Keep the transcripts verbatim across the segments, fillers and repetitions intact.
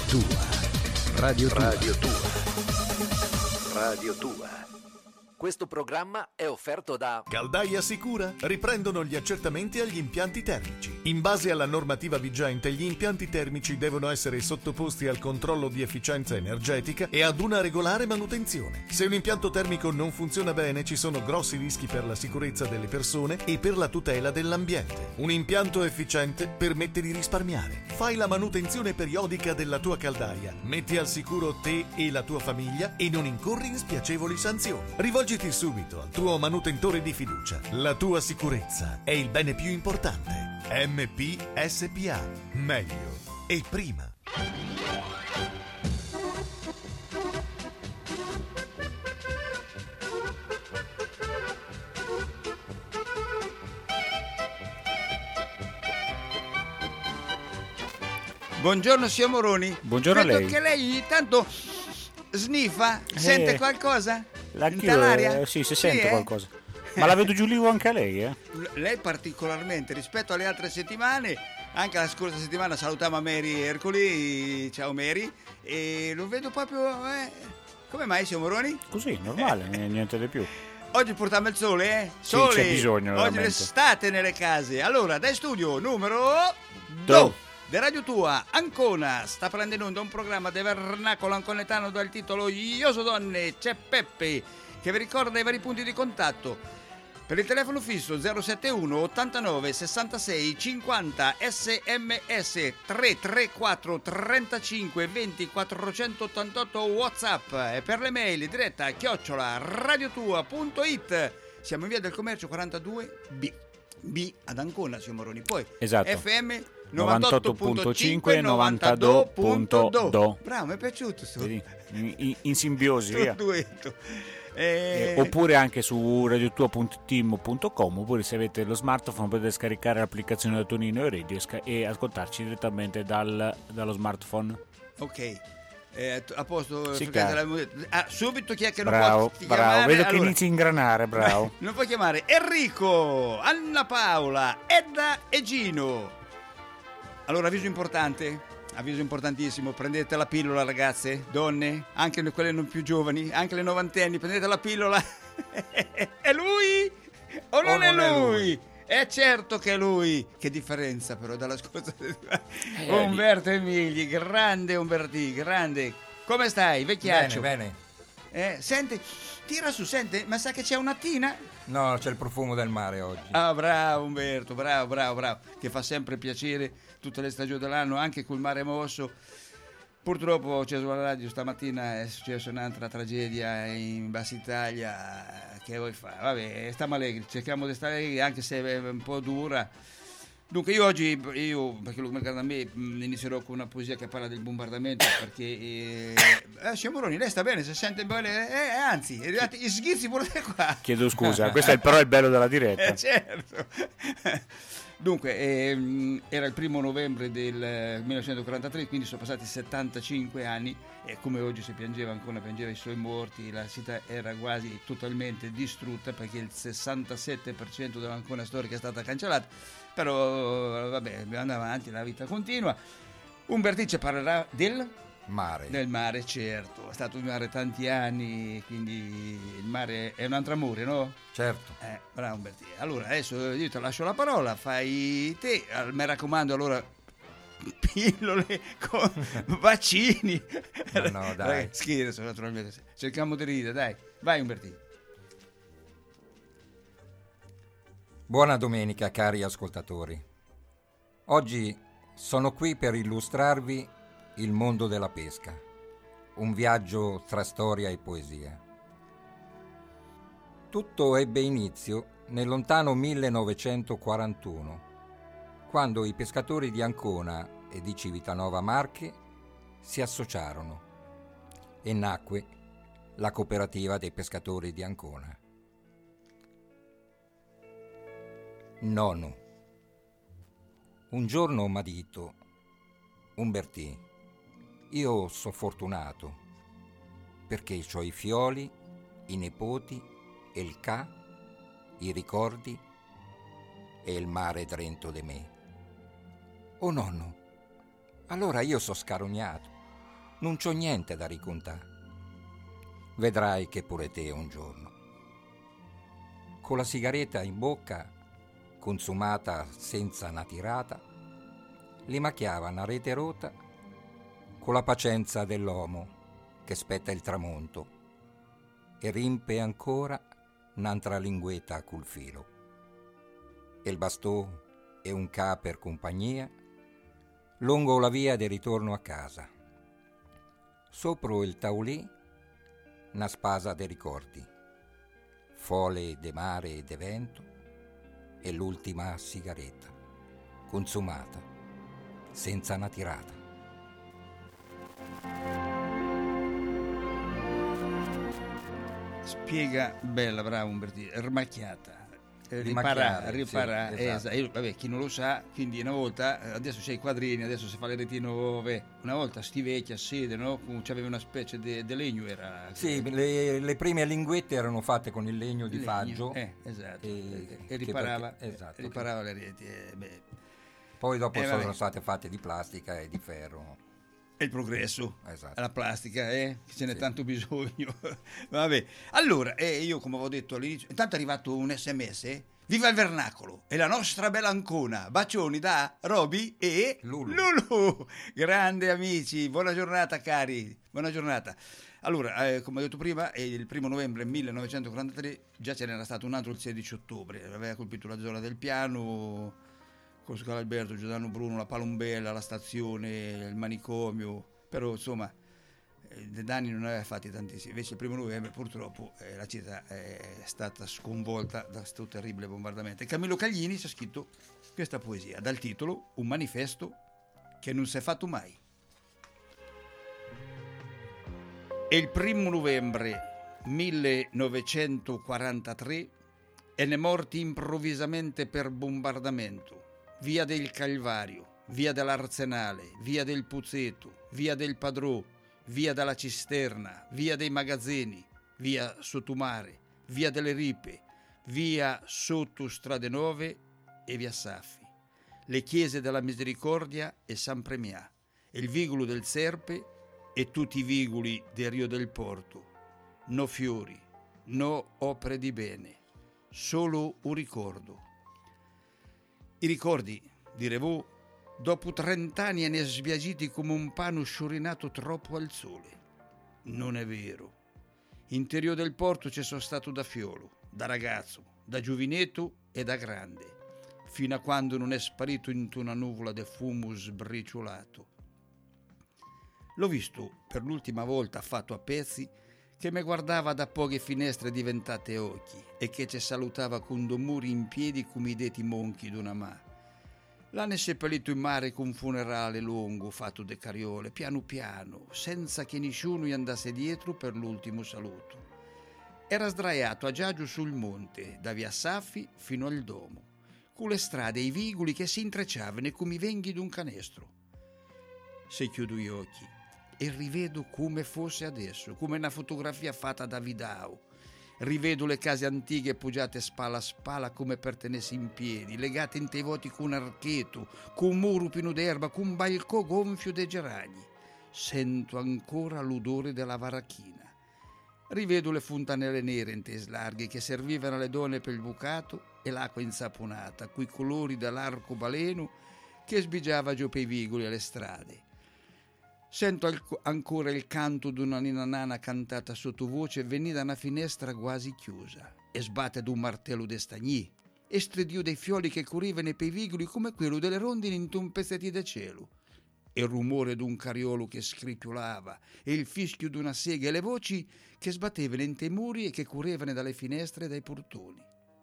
tua. Radio tua. Radio tua. Radio tua. Questo programma è offerto da Caldaia Sicura. Riprendono gli accertamenti agli impianti termici. In base alla normativa vigente, gli impianti termici devono essere sottoposti al controllo di efficienza energetica e ad una regolare manutenzione. Se un impianto termico non funziona bene, ci sono grossi rischi per la sicurezza delle persone e per la tutela dell'ambiente. Un impianto efficiente permette di risparmiare. Fai la manutenzione periodica della tua caldaia, metti al sicuro te e la tua famiglia e non incorri in spiacevoli sanzioni. Rivolgiti subito al tuo manutentore di fiducia. La tua sicurezza è il bene più importante. M P S P A. Meglio e prima. Buongiorno signor Moroni. Buongiorno a Vedo lei. che lei ogni tanto sniffa, Eh, sente qualcosa? Anch'io, Nell'aria? eh, sì, si Sì, sente eh? qualcosa. Ma la vedo giù lì anche a lei, eh? L- Lei particolarmente rispetto alle altre settimane, anche la scorsa settimana salutiamo Mary Ercoli, ciao Mary, e lo vedo proprio... Eh. Come mai signor Moroni? Così, normale, n- niente di più. Oggi portiamo il sole, eh? Sì, Sole! c'è bisogno, Oggi veramente. l'estate nelle case. Allora, dai studio numero Do. due di Radio Tua, Ancona, sta prendendo in onda un programma di vernacolo anconetano dal titolo Ioso Donne, c'è Peppe, che vi ricorda i vari punti di contatto. Per il telefono fisso zero sette uno ottantanove sessantasei cinquanta, sms tre tre quattro trentacinque venti quattrocentottantotto WhatsApp e per le mail diretta chiocciola radiotua punto it. Siamo in via del commercio quarantadue B. B ad Ancona, signor Moroni. Poi Esatto. F M novantotto punto cinque, novantadue punto due. Bravo, mi è piaciuto sto Vedi? In, in- in simbiosi, via. duetto. Eh, Eh, oppure anche su radiotua punto timo punto com, oppure se avete lo smartphone potete scaricare l'applicazione da Tonino e Radio e sca- e ascoltarci direttamente dal- dallo smartphone. ok. Eh, a posto, Sì, toccate caro. la- ah, subito chi è che non Bravo, può bravo, chiamare? vedo che Allora, inizi a ingranare, bravo. non puoi chiamare Enrico, Anna Paola, Edda e Gino. Allora, avviso importante, avviso importantissimo, prendete la pillola ragazze, donne, anche le- quelle non più giovani, anche le novantenni, prendete la pillola. È lui o non, è, non è lui? È certo che è lui. Che differenza però dalla scorsa settimana. Eh, Umberto Emigli, grande Umberti, grande. Come stai, vecchiaccio? Bene, bene. Eh, senti, tira su, sente, ma sa che c'è una tina? No, c'è il profumo del mare oggi. Ah, bravo Umberto, bravo, bravo, bravo, che fa sempre piacere tutte le stagioni dell'anno, anche col mare mosso. Purtroppo ho acceso la radio stamattina, è successa un'altra tragedia in Bassa Italia, che vuoi fare? Vabbè, stiamo allegri, cerchiamo di stare allegri anche se è un po' dura. Dunque io oggi, io, perché lo guarda a me, mh, inizierò con una poesia che parla del bombardamento, perché... Eh, eh signor Moroni, lei sta bene, si sente bene, eh, anzi, è arrivato gli schizzi pure qua. Chiedo scusa, questo è il, però è il bello della diretta. Eh, certo. Dunque, ehm, era il primo novembre del eh, millenovecentoquarantatré, quindi sono passati settantacinque anni e come oggi si piangeva ancora, piangeva i suoi morti, la città era quasi totalmente distrutta perché il sessantasette per cento dell'Ancona storica è stata cancellata, però vabbè, andiamo avanti, la vita continua. Umberti ci parlerà del... Mare. Del mare, certo, è stato in mare tanti anni, quindi il mare è un altro amore, no? Certo. Eh, bravo Umberti. Allora, adesso io ti lascio la parola, fai te, eh, mi raccomando, allora, pillole con vaccini. Ma no, dai. Eh, Scherzo, naturalmente. Cerchiamo di ridere, dai. Vai Umberti. Buona domenica, cari ascoltatori. Oggi sono qui per illustrarvi il mondo della pesca, un viaggio tra storia e poesia. Tutto ebbe inizio nel lontano millenovecentoquarantuno, quando i pescatori di Ancona e di Civitanova Marche si associarono e nacque la cooperativa dei pescatori di Ancona. Nono. Un giorno m'ha detto: Umbertì, io so fortunato perché c'ho i fioli, i nipoti, e il ca, i ricordi e il mare drento de me. Oh nonno, allora io so scarognato. non c'ho niente da raccontare. Vedrai che pure te un giorno. Con la sigaretta in bocca, consumata senza una tirata, li macchiava una rete rota con la pazienza dell'uomo che spetta il tramonto e rimpe ancora un'altra linguetta col filo. E il bastò e un ca per compagnia lungo la via del ritorno a casa. Sopra il taulì una spasa dei ricordi, fole de mare e de vento e l'ultima sigaretta consumata senza una tirata. Spiega, bella, bravo Umbertino, rimacchiata. Eh, Rimacchiare, Ripara, ripara, sì, eh, esatto. io, vabbè, chi non lo sa, quindi una volta, eh, adesso c'è i quadrini, adesso si fa le reti nuove, una volta sti vecchi a sede, no? C'aveva una specie di legno, era... Sì, le, le prime linguette erano fatte con il legno di legno, faggio. eh, esatto, e- e, riparava, che perché- esatto, riparava le reti. eh, beh. Poi dopo Eh, sono vabbè. state fatte di plastica e di ferro. È il progresso, Esatto. la plastica, eh? Che ce n'è Sì. tanto bisogno. Vabbè, allora, eh, io come avevo detto all'inizio, intanto è arrivato un sms, eh? Viva il vernacolo e la nostra bella Ancona, bacioni da Roby e Lulu. Lulu. Grande amici, buona giornata cari, buona giornata. Allora, eh, come ho detto prima, eh, il primo novembre millenovecentoquarantatré già ce n'era stato un altro il sedici ottobre, aveva colpito la zona del Piano, con Scala Alberto, Giordano Bruno, la Palombella, la stazione, il manicomio, però insomma eh, dei danni non aveva fatti tantissimi. Invece il primo novembre purtroppo eh, la città è stata sconvolta da questo terribile bombardamento. E Camillo Caglini ci ha scritto questa poesia dal titolo Un manifesto che non si è fatto mai. E il primo novembre millenovecentoquarantatré e ne morti improvvisamente per bombardamento. Via del Calvario, via dell'Arsenale, via del Puzzeto, via del Padrò, via della Cisterna, via dei Magazzini, via Sottomare, via delle Ripe, via sotto Strade Nuove e via Saffi, le chiese della Misericordia e San Premià, e il Vigolo del Serpe e tutti i vigoli del Rio del Porto. No fiori, no opere di bene, solo un ricordo. I ricordi, diremo, dopo trent'anni e ne sbiagiti come un pano sciorinato troppo al sole. Non è vero. Interior del porto ci sono stato da fiolo, da ragazzo, da giovinetto e da grande, fino a quando non è sparito in una nuvola di fumo sbriciolato. L'ho visto per l'ultima volta fatto a pezzi che mi guardava da poche finestre diventate occhi e che ci salutava con due muri in piedi come i detti monchi d'una mano. L'hanno seppellito in mare con un funerale lungo fatto de cariole, piano piano, senza che nessuno gli andasse dietro per l'ultimo saluto. Era sdraiato a giagio sul monte, da via Saffi fino al domo, con le strade e i vigoli che si intrecciavano come i venghi d'un canestro. Se chiudo gli occhi e rivedo come fosse adesso, come una fotografia fatta da Vidao. Rivedo le case antiche poggiate spalla a spalla come per tenersi in piedi, legate in voti con un archetto, con un muro pieno d'erba, con un balcò gonfio dei gerani. Sento ancora l'odore della varachina. Rivedo le fontanelle nere in tese larghe che servivano alle donne per il bucato e l'acqua insaponata, coi colori dell'arcobaleno che sbigiava giù per i vigoli alle strade. Sento al- ancora il canto di una nina nana cantata sottovoce venire da una finestra quasi chiusa e sbatte d'un martello de stagnì e stridio dei fiori che correvano per i vigoli come quello delle rondini in un pezzetti de cielo e il rumore d'un cariolo che scricchiolava e il fischio d'una sega e le voci che sbattevano in te muri e che correvano dalle finestre e dai portoni.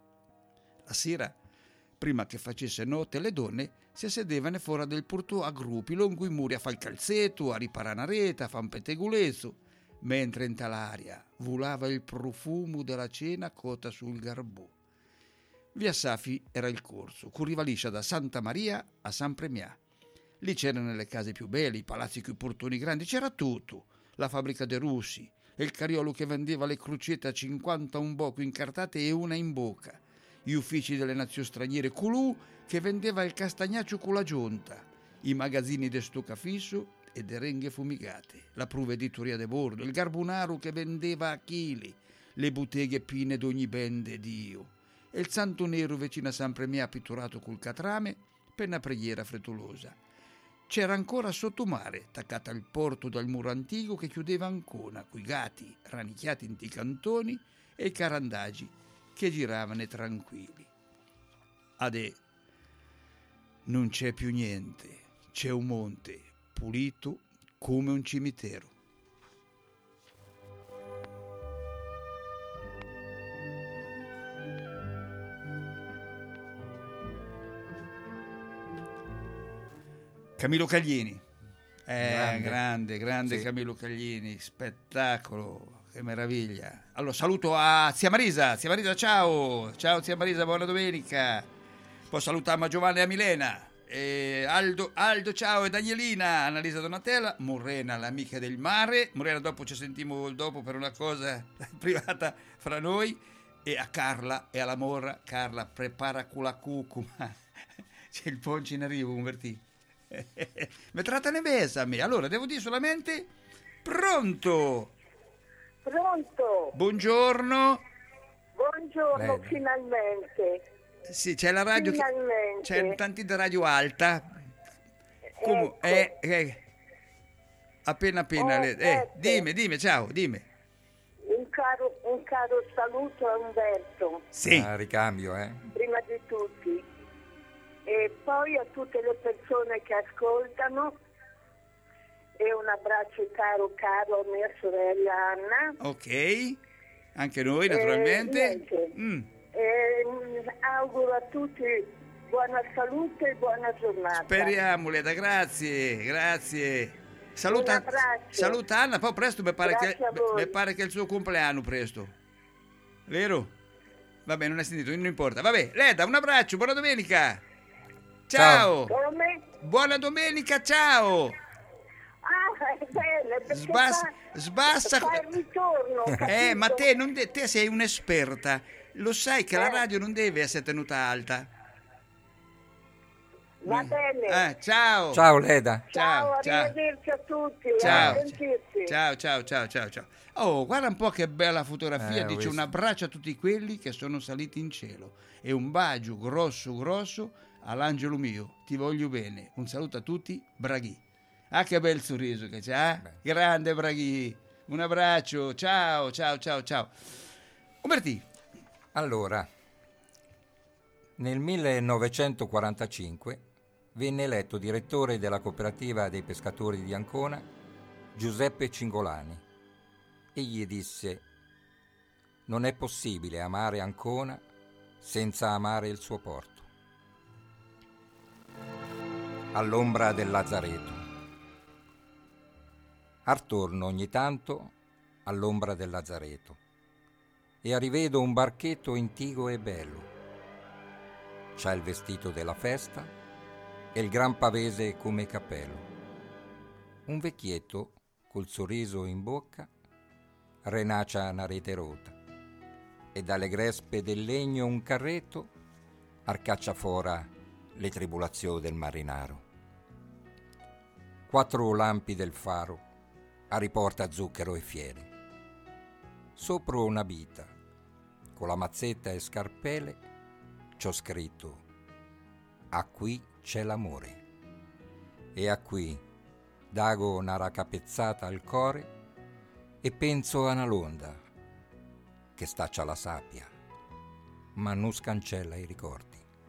La sera, prima che facesse notte, le donne si sedevano fuori del portò a gruppi lungo i muri a fare il calzetto, a riparare una rete, a fare un pettegolezzo, mentre in talaria volava il profumo della cena cota sul garbò. Via Saffi era il corso, corriva liscia da Santa Maria a San Premià. Lì c'erano le case più belle, i palazzi con i portoni grandi, c'era tutto, la fabbrica dei russi, e il cariolo che vendeva le crocette a cinquanta un bocco incartate e una in bocca, gli uffici delle nazioni straniere, colù che vendeva il castagnaccio con la giunta, i magazzini de stoccafisso e de renghe fumigate, la provveditoria de bordo, il garbunaro che vendeva a chili, le botteghe piene d'ogni ben de Dio, e il santo nero vicino sempre mi ha pitturato col catrame per una preghiera frettolosa. C'era ancora sotto mare, attaccata al porto dal muro antico che chiudeva Ancona, coi gatti ranicchiati in ti cantoni e i carandagi che giravano tranquilli. Adè, non c'è più niente, c'è un monte pulito come un cimitero. Camillo Caglini, eh, grande, grande, grande sì. Camillo Caglini, spettacolo, che meraviglia. Allora saluto a zia Marisa, zia Marisa ciao, ciao zia Marisa, buona domenica. Poi salutiamo a Giovanni e a Milena, e Aldo, Aldo ciao, e Danielina, Annalisa Donatella, Morena l'amica del mare, Morena dopo ci sentiamo dopo per una cosa privata fra noi, e a Carla e alla Morra, Carla prepara con la cucuma, c'è il poncio in arrivo, Umbertì. Mi trattane besame. Allora devo dire solamente pronto. Pronto. Buongiorno. Buongiorno. Bene. Finalmente. Sì, c'è la radio. Finalmente. C'è tanti da radio alta. Come Ecco. eh, eh, appena appena Oh, le, eh, ecco. dimmi, dimmi, ciao, dimmi. Un caro, un caro saluto a Umberto, Sì. Ah, ricambio, eh? prima di tutti, e poi a tutte le persone che ascoltano, e un abbraccio caro caro a mia sorella Anna. Ok. Anche noi naturalmente. Eh, niente. Mm. E, mm, auguro a tutti buona salute e buona giornata. Speriamo, Leda, grazie, grazie. Saluta, Un abbraccio. saluta Anna, poi presto mi pare, che, Grazie a voi. mi pare che è il suo compleanno presto. Vero? Vabbè, non è sentito, non importa. Vabbè, Leda, un abbraccio, buona domenica. Ciao. Come? Buona domenica, ciao. Ah, è bene, perché Sbassa, fa, sbassa. fa il ritorno, Eh, capito? ma te, non de- te sei un'esperta. Lo sai che la Eh. radio non deve essere tenuta alta. Va bene. Eh, ciao. Ciao Leda. Ciao, ciao, ciao. arrivederci a tutti. Ciao. A sentirci. Ciao, ciao, ciao, ciao, ciao. Oh, guarda un po' che bella fotografia. Eh, ho Dice visto. un abbraccio a tutti quelli che sono saliti in cielo e un bacio grosso, grosso all'angelo mio. Ti voglio bene. Un saluto a tutti, Braghi. Ah, che bel sorriso che c'ha. eh? Grande Braghi. Un abbraccio. Ciao, ciao, ciao, ciao. Umbertì. Allora, nel millenovecentoquarantacinque venne eletto direttore della cooperativa dei pescatori di Ancona Giuseppe Cingolani. Egli disse: non è possibile amare Ancona senza amare il suo porto. All'ombra del Lazzareto. Attorno ogni tanto all'ombra del Lazzareto e arrivedo un barchetto antico e bello. C'ha il vestito della festa e il gran pavese come cappello. Un vecchietto col sorriso in bocca renacia una rete rota e dalle grespe del legno un carretto arcaccia fora le tribolazioni del marinaro. Quattro lampi del faro a riporta zucchero e fiere. Sopra una bita con la mazzetta e scarpele c'ho scritto: a qui c'è l'amore, e a qui dago una racapezzata al core e penso a una londa che staccia la sabbia ma non scancella i ricordi.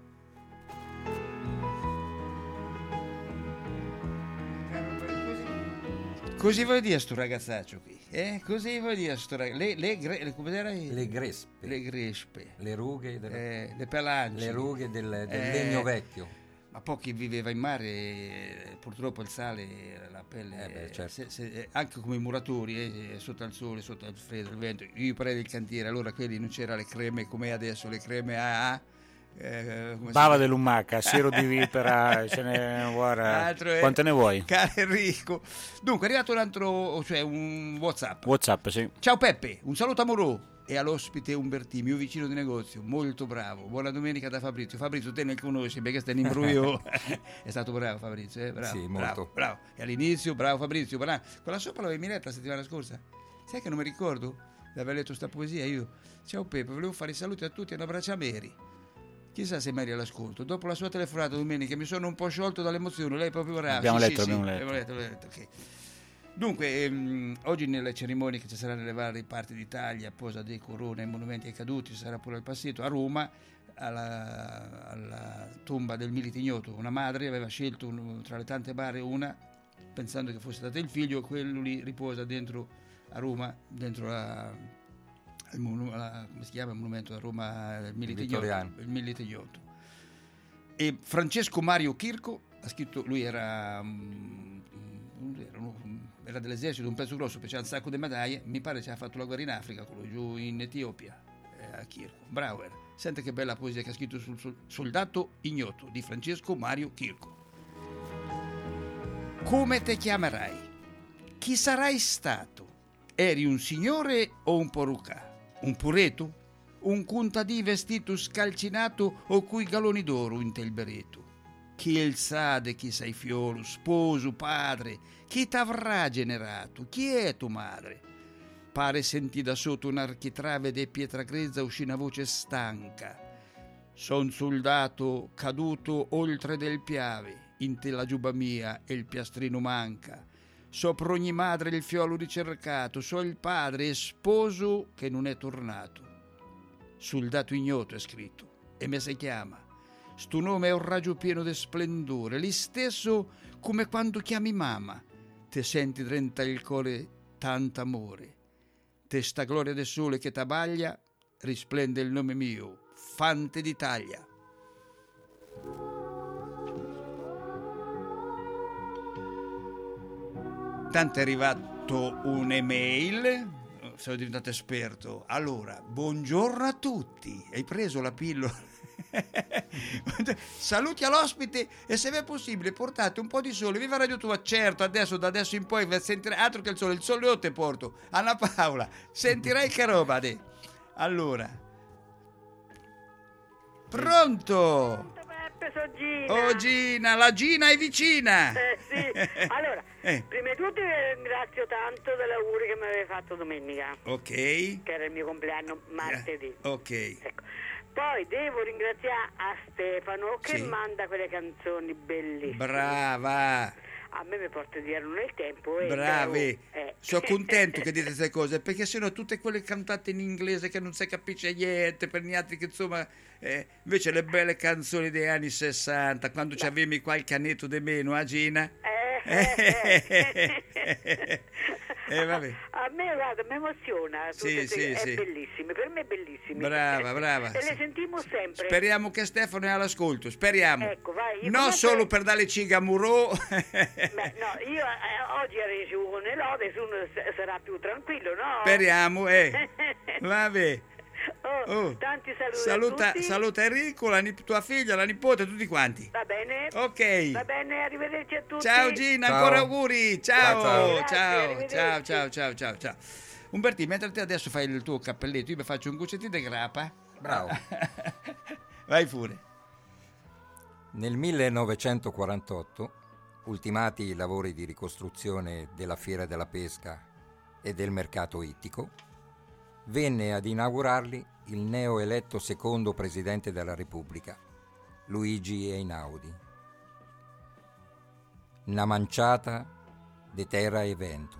Così vuoi dire sto ragazzaccio qui? Eh? Così vuoi dire sto ragazzo? Le, le, gre- le, come era? Le grespe, Le grespe. le rughe, del, Eh, le pelance. le rughe del, del Eh, legno vecchio. Ma poi chi viveva in mare, eh, purtroppo il sale, la pelle, Eh beh, certo. se- se- eh, anche come i muratori, eh, sotto al sole, sotto al freddo, il vento. Io prendo il cantiere, allora quelli non c'era le creme come adesso, le creme A A. Eh, come si Bava chiama? dell'umaca, siero di vipera, ce ne guarda. Altro è- Quante ne vuoi? Caro Enrico. Dunque è arrivato un altro, cioè un WhatsApp. WhatsApp, sì. Ciao Peppe, un saluto a Moro. e all'ospite Umbertì, mio vicino di negozio, molto bravo. Buona domenica da Fabrizio. Fabrizio, te ne conosci perché stai in imbroglio. È stato bravo Fabrizio, eh? Bravo, sì, bravo, molto. bravo. E all'inizio, bravo Fabrizio, bravo. Con la sopra l'avevi letta la settimana scorsa? Sai che non mi ricordo di aver letto sta poesia io? Ciao Peppe, volevo fare i saluti a tutti e un abbraccio a Mary. Chissà se Mary all'ascolto. Dopo la sua telefonata domenica mi sono un po' sciolto dall'emozione. Lei è proprio brava. Abbiamo Sì, letto, sì, abbiamo sì, letto. abbiamo letto, abbiamo letto, ok. Dunque, ehm, oggi nelle cerimonie che ci saranno nelle varie parti d'Italia, posa dei corone e monumenti ai caduti, ci sarà pure il passetto a Roma, alla, alla tomba del Milite Ignoto. Una madre aveva scelto un, tra le tante bare una, pensando che fosse stato il figlio, quello lì riposa dentro a Roma, dentro la, il, monu- la, come si chiama il monumento a Roma, il Milite Ignoto. Vittoriano. Il Milite Ignoto. E Francesco Mario Chirco ha scritto, lui era... um, era uno- era dell'esercito, un pezzo grosso, faceva un sacco di medaglie, mi pare che ha fatto la guerra in Africa, quello giù in Etiopia, eh, a Chirco. Bravo era. Sente che bella poesia che ha scritto sul sol- Soldato Ignoto di Francesco Mario Chirco. Come te chiamerai? Chi sarai stato? Eri un signore o un porucà? Un pureto? Un contadì vestito scalcinato o coi galoni d'oro in tel bereto? Chi il sa de chi sei fiolo, sposo, padre? Chi t'avrà generato? Chi è tua madre? Pare sentì da sotto un'architrave de pietra grezza uscì una voce stanca. Son soldato caduto oltre del piave, in te la giubba mia e il piastrino manca. Sopra ogni madre il fiolo ricercato, so il padre e sposo che non è tornato. Soldato ignoto è scritto, e me si chiama. Sto nome è un raggio pieno di splendore, lì stesso come quando chiami mamma. Te senti drenta il cuore tanto amore. Te sta gloria del sole che t'abbaglia, risplende il nome mio, Fante d'Italia. Tanto è arrivato un'email, sono diventato esperto. Allora, buongiorno a tutti. Hai preso la pillola? Saluti all'ospite e se vi è possibile portate un po' di sole. Viva Radio Tua, certo, adesso da adesso in poi sentirai altro che il sole, il sole io te porto. Anna Paola, sentirai che roba de. Allora, pronto? Peppe, sono Gina. Oh Gina, la Gina è vicina. Eh sì, allora, Eh. prima di tutto vi ringrazio tanto dell'augurio che mi avete fatto domenica, Ok. che era il mio compleanno martedì. Ok. Ecco. Poi devo ringraziare a Stefano che Sì. manda quelle canzoni bellissime. Brava. A me mi porta dietro nel tempo. E Bravi, eh. sono contento che dite queste cose, perché sennò tutte quelle cantate in inglese che non si capisce niente per niente, che insomma, eh, invece le belle canzoni degli anni sessanta, quando ci avevi qualche annetto di meno, a Gina? Eh, eh, eh. Eh, vabbè. A me guarda, mi emoziona, Sì, tutte sì, è sì. bellissime, per me è bellissime. Brava, brava. E le sentiamo sempre. Speriamo che Stefano è all'ascolto, speriamo. Ecco, vai, io non come solo se- per dare ciga a Murò. Beh, no, io eh, oggi ricevuto un'elode, se uno s- sarà più tranquillo, no? Speriamo, eh. Vabbè. Oh, Oh, tanti saluti saluta, a tutti. saluta Enrico, la nip- tua figlia, la nipote, tutti quanti. Va bene? Ok. Va bene, arrivederci a tutti. Ciao Gina, Ciao. ancora auguri. Ciao, Ciao, ciao. Grazie, ciao, arrivederci. ciao, ciao, ciao, ciao, ciao. Umbertì, mentre te adesso fai il tuo cappelletto, io mi faccio un guccettino di grappa. Bravo. Vai pure. Nel millenovecentoquarantotto, ultimati i lavori di ricostruzione della Fiera della Pesca e del mercato ittico, venne ad inaugurarli il neoeletto secondo presidente della Repubblica, Luigi Einaudi. Una manciata de terra e vento.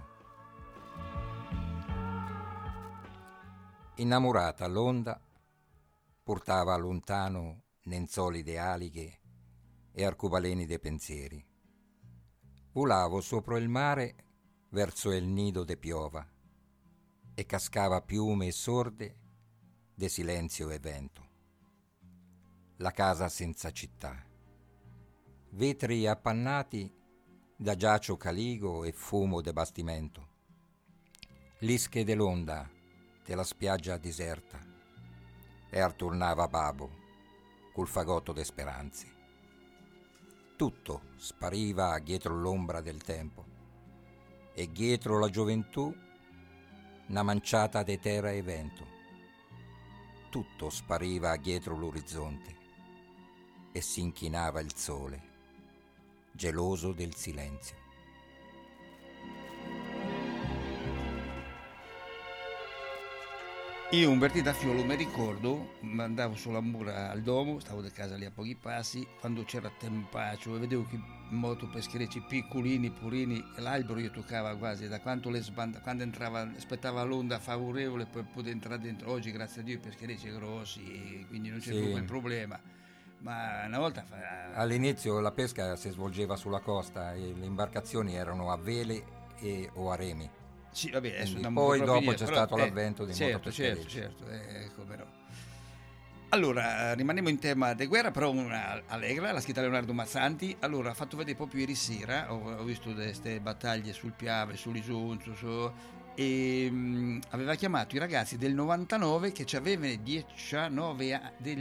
Innamorata l'onda portava lontano nenzoli de alighe e arcobaleni de pensieri. Volavo sopra il mare verso il nido de piova e cascava piume sorde de silenzio e vento. La casa senza città, vetri appannati da giacio caligo e fumo de bastimento, l'ische dell'onda della spiaggia deserta, e artornava Babo col fagotto de speranze. Tutto spariva dietro l'ombra del tempo e dietro la gioventù una manciata de terra e vento. tutto spariva dietro l'orizzonte e si inchinava il sole, geloso del silenzio. Io Umbertì da Fiolo mi ricordo, andavo sulla mura al domo, stavo da casa lì a pochi passi, quando c'era tempaccio e vedevo che moto pescherecci piccolini, purini, e l'albero io toccava quasi, da quanto le sbanda, quando entrava, aspettava l'onda favorevole poi poteva entrare dentro. Oggi grazie a Dio i pescherecci grossi, quindi non c'è Sì. più quel problema. Ma una volta fa... All'inizio la pesca si svolgeva sulla costa e le imbarcazioni erano a vele e o a remi. Sì, vabbè, adesso Quindi andiamo poi troppo dopo indietro, c'è però, stato eh, l'avvento dei certo, certo, motopescherecci. certo, eh, ecco però. Allora, rimaniamo in tema di guerra, però una allegra, l'ha scritta Leonardo Mazzanti. Allora, ha fatto vedere proprio ieri sera, ho, ho visto queste battaglie sul Piave, sull'Isonzo, su, e mh, aveva chiamato i ragazzi del novantanove che ci avevano diciannove a- del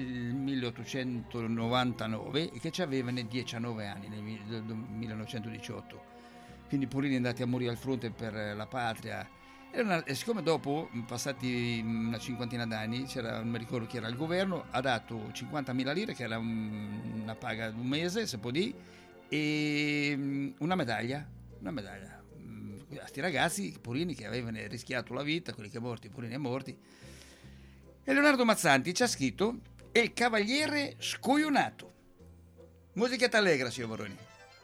milleottocentonovantanove e che ci avevano diciannove anni nel mi- del millenovecentodiciotto. Quindi Purini andati a morire al fronte per la patria. E, una, e siccome dopo, passati una cinquantina d'anni, c'era, non mi ricordo chi era il governo, ha dato cinquantamila lire, che era un, una paga di un mese, se può dire, e una medaglia, una medaglia a questi ragazzi, Purini, che avevano rischiato la vita, quelli che morti, Purini è morti. E Leonardo Mazzanti ci ha scritto Il cavaliere scoionato. Musichetta allegra, signor Moroni.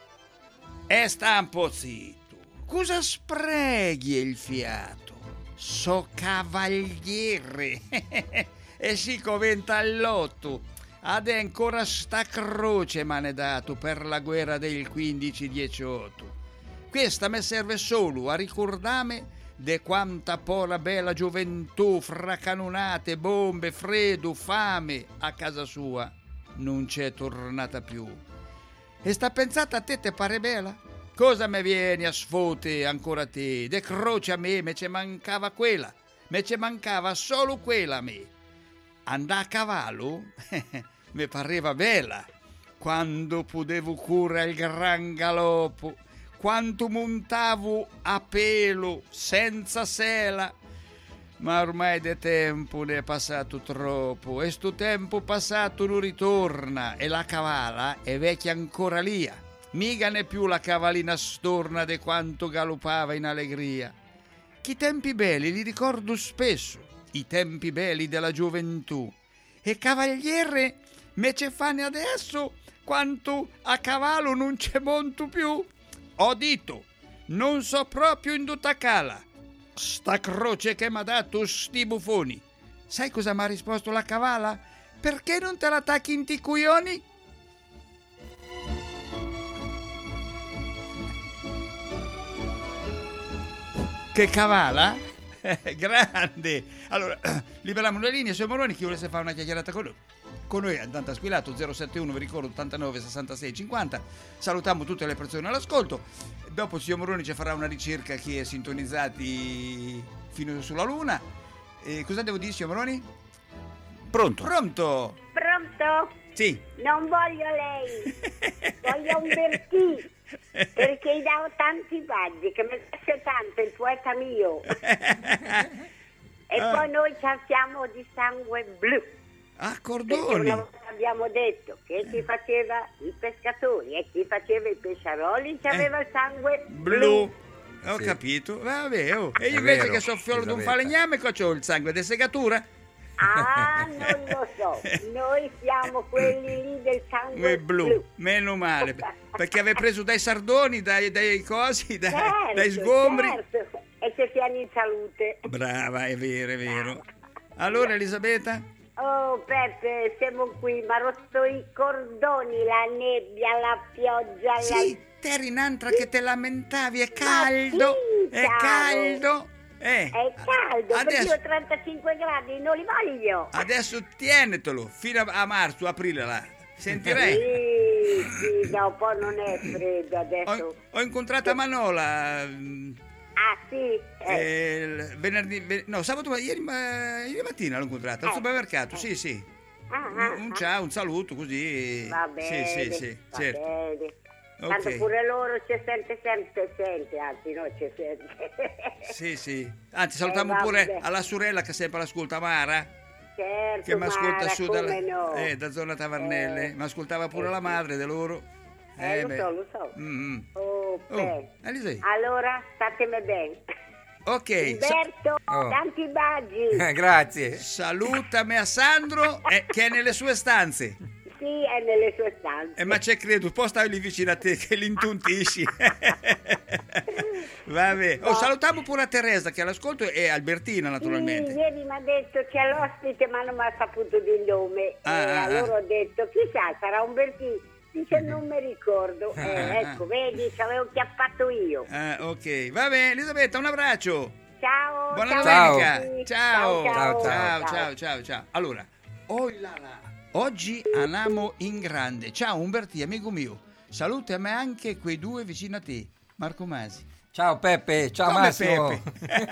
E sta un po' zitto. Cosa spreghi il fiato? So cavaliere. E si coventa all'otto. Ad ancora sta croce m'hanno dato per la guerra del quindici diciotto. Questa me serve solo a ricordarmi de quanta pora bella gioventù, fra canonate, bombe, freddo, fame, a casa sua non c'è tornata più. E sta pensata a te te pare bella? Cosa me vieni a sfote ancora te? De croce a me, me ce mancava quella, me ce mancava solo quella a me. Andà a cavallo? Me pareva bella, quando potevo curare il gran galoppo, quanto montavo a pelo, senza sela. Ma ormai de tempo ne è passato troppo, e sto tempo passato non ritorna, e la cavala è vecchia ancora lia. Mica ne più la cavalina storna de quanto galoppava in allegria. Che tempi belli li ricordo spesso, i tempi belli della gioventù. E cavaliere me ce fanno adesso, quanto a cavallo non c'è monto più. Ho detto, non so proprio in tutta cala. Sta croce che m'ha dato sti buffoni. Sai cosa m'ha risposto la cavala? Perché non te la tacchi in ti cuioni? Che cavala? Grande! Allora, liberiamo le linee, signor Moroni, chi volesse fare una chiacchierata con noi. Con noi andate a squillato zero sette uno, vi ricordo, ottantanove sessantasei cinquanta. Salutiamo tutte le persone all'ascolto. Dopo il signor Moroni ci farà una ricerca chi è sintonizzati fino sulla Luna. E cosa devo dire, signor Moroni? Pronto? Pronto? Pronto? Sì. Non voglio lei, voglio Umbertì, perché gli davo tanti paggi, che mi piace tanto, il poeta mio. E Ah. poi noi siamo di sangue blu. Ah, Perché cordoni. una volta abbiamo detto che chi faceva i pescatori e chi faceva i pesciaroli ci aveva il sangue blu. Blu. Ho Sì. capito. Vabbè, oh. E È io invece vero, che so fiolo di un Elisabetta. falegname, qua c'ho il sangue di segatura. Ah, non lo so, noi siamo quelli lì del sangue È blu. blu. Meno male, perché avevi preso dai sardoni, dai, dai cosi, dai, Certo, dai sgombri. certo. E se siamo in salute. Brava, è vero, è vero. Allora, Elisabetta? Oh Peppe, siamo qui, ma rotto i cordoni, la nebbia, la pioggia, Sì, la... te eri un'altra che te lamentavi, è caldo, sì, è caro. caldo. Eh, È caldo, perché adesso, io trentacinque gradi non li voglio. adesso tienitelo fino a, a marzo, aprile là. Sentirai. Sì, sì, dopo non è freddo adesso. Ho, ho incontrato Manola mm, Ah sì? Eh. eh, il venerdì, ven- no, sabato, ieri, ma- ieri mattina l'ho incontrata al Eh. supermercato, sì, sì. Ah, ah, Un ah. ciao, un saluto così. Va bene, Sì, sì, sì, va certo. bene. Ok. Tanto pure loro ci sente sempre, sente, anzi no, ci sente. Sì, sì. Anzi, salutiamo Eh, pure vabbè. alla sorella che sempre l'ascolta, Mara. certo, che mi ascolta Mara, su come dalla, no. eh, da zona Tavernelle, Eh, mi ascoltava pure eh, la sì. madre di loro. Eh, lo beh. so, lo so. Mm. Oh, Oh, beh. Alisei. Allora, statemi bene. Ok, sa- Umberto, Oh. tanti baggi. Grazie. salutami a Sandro eh, che è nelle sue stanze. Sì, è nelle sue stanze. Eh, ma c'è credo, poi stavi lì vicino a te che li intuntisci. Vabbè. Oh, salutiamo pure a Teresa che all'ascolto e Albertina Sì, naturalmente. ieri mi ha detto c'è l'ospite ma non mi ha saputo di nome. Ah, e ah, allora ah. ho detto chissà sarà un Bertini. Dice non mi ricordo. Ah, Eh, ah, ecco, vedi, ci avevo chiappato io. Ah, ok, va bene, Elisabetta, un abbraccio. Ciao, Buona ciao domenica. a tutti. Ciao. ciao, Ciao, Ciao, ciao, ciao, ciao. Allora, oh là là. Oggi andiamo in grande. Ciao Umberti, amico mio. Saluti a me anche quei due vicino a te, Marco Masi. Ciao Peppe, ciao Come Massimo. Peppe?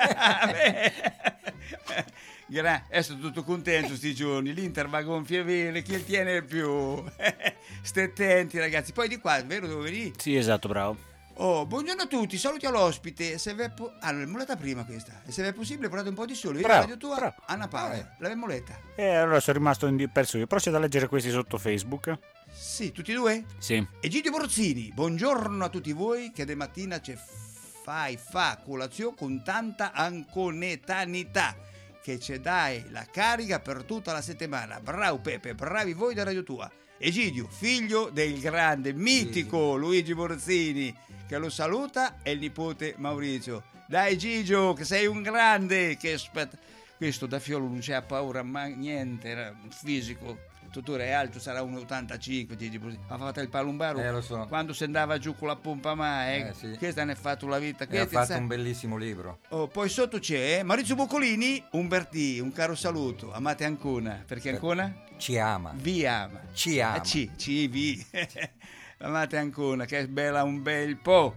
Gra- adesso sono tutto contento sti giorni, l'Inter va gonfie vele, chi tiene il più? Stai attenti ragazzi, poi di qua, vero dove venire? Sì, esatto, bravo. Oh, buongiorno a tutti, saluti all'ospite. Se v'è po- ah, l'abbiamo letta prima questa. E se v'è possibile, portate un po' di sole. Vedi Bravo, la radio tua? bravo. Anna Paola, l'abbiamo letta. E allora sono rimasto in- perso io. Procedo a leggere questi sotto Facebook. Sì, tutti e due? Sì. Egidio Borzini, buongiorno a tutti voi che de mattina c'è fai fa colazione con tanta anconetanità che ci dai la carica per tutta la settimana. Bravo Peppe, bravi voi da Radio Tua. Egidio, figlio del grande, mitico Luigi Borzini, che lo saluta, e il nipote Maurizio. Dai Gigio, che sei un grande, che aspetta. Questo da Fiolo non c'ha paura, ma niente, era un fisico. Tuttora è alto, sarà uno virgola ottantacinque. Gigi Borzini. Ha fatto il palumbaro Eh, lo so. quando si andava giù con la pompa ma eh, Eh, sì. questa ne ha fatto la vita. E ha Questi, fatto sai- un bellissimo libro. Oh, poi sotto c'è Maurizio Boccolini, Umbertì, un caro saluto. Amate Ancona, perché Ancona Ci ama. vi ama. Ci ama. Eh, ci, ci vi. Amate Ancona, che è bella un bel po'.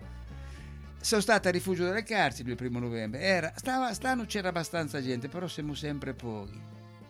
Sono stata a Rifugio delle Carceri il primo novembre. Era, stava, stanno c'era abbastanza gente, però siamo sempre pochi.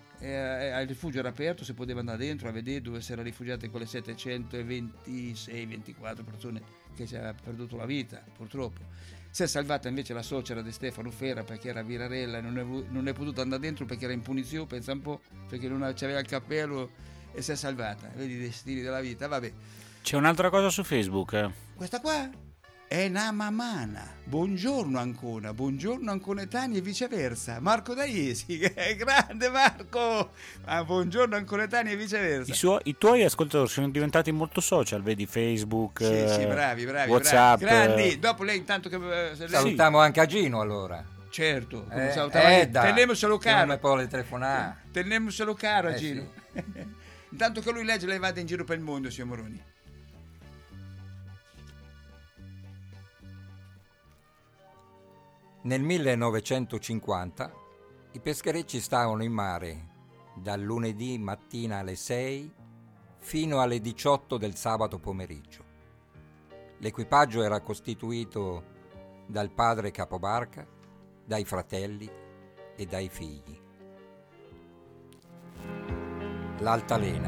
Eh, il rifugio era aperto, si poteva andare dentro a vedere dove si era rifugiate quelle settecentoventisei ventiquattro persone che ci aveva perduto la vita, purtroppo. Si è salvata invece la suocera di Stefano Ferra perché era virarella e non è, vu- non è potuta andare dentro perché era in punizione, pensa un po', perché non aveva il cappello, e si è salvata. Vedi i destini della vita, vabbè. C'è un'altra cosa su Facebook. eh. Questa qua è una mamana. Buongiorno Ancona, buongiorno Anconetani e viceversa. Marco Daiesi, grande Marco. Ah, buongiorno Anconetani e viceversa. I, suoi- I tuoi ascoltatori sono diventati molto social, vedi Facebook, Sì, sì, eh, bravi, bravi, WhatsApp. bravi. Grandi. eh. Dopo lei intanto che eh, se lei- Salutiamo anche a Gino allora. certo, come Eh, salutava eh, lei. dai, Tenemoselo che non caro. mi può le telefonare. Tenemoselo caro a Eh, Gino. Intanto che lui legge, lei vada in giro per il mondo, signor Moroni. Nel millenovecentocinquanta i pescherecci stavano in mare dal lunedì mattina alle sei fino alle diciotto del sabato pomeriggio. L'equipaggio era costituito dal padre capobarca, dai fratelli e dai figli. L'altalena.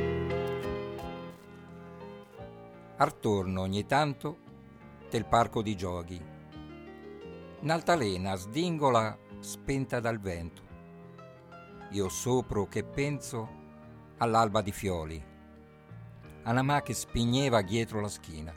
Attorno ogni tanto del parco di giochi. Un'altalena sdingola spenta dal vento. Io sopro che penso all'alba di Fioli, a una mà che spigneva dietro la schina.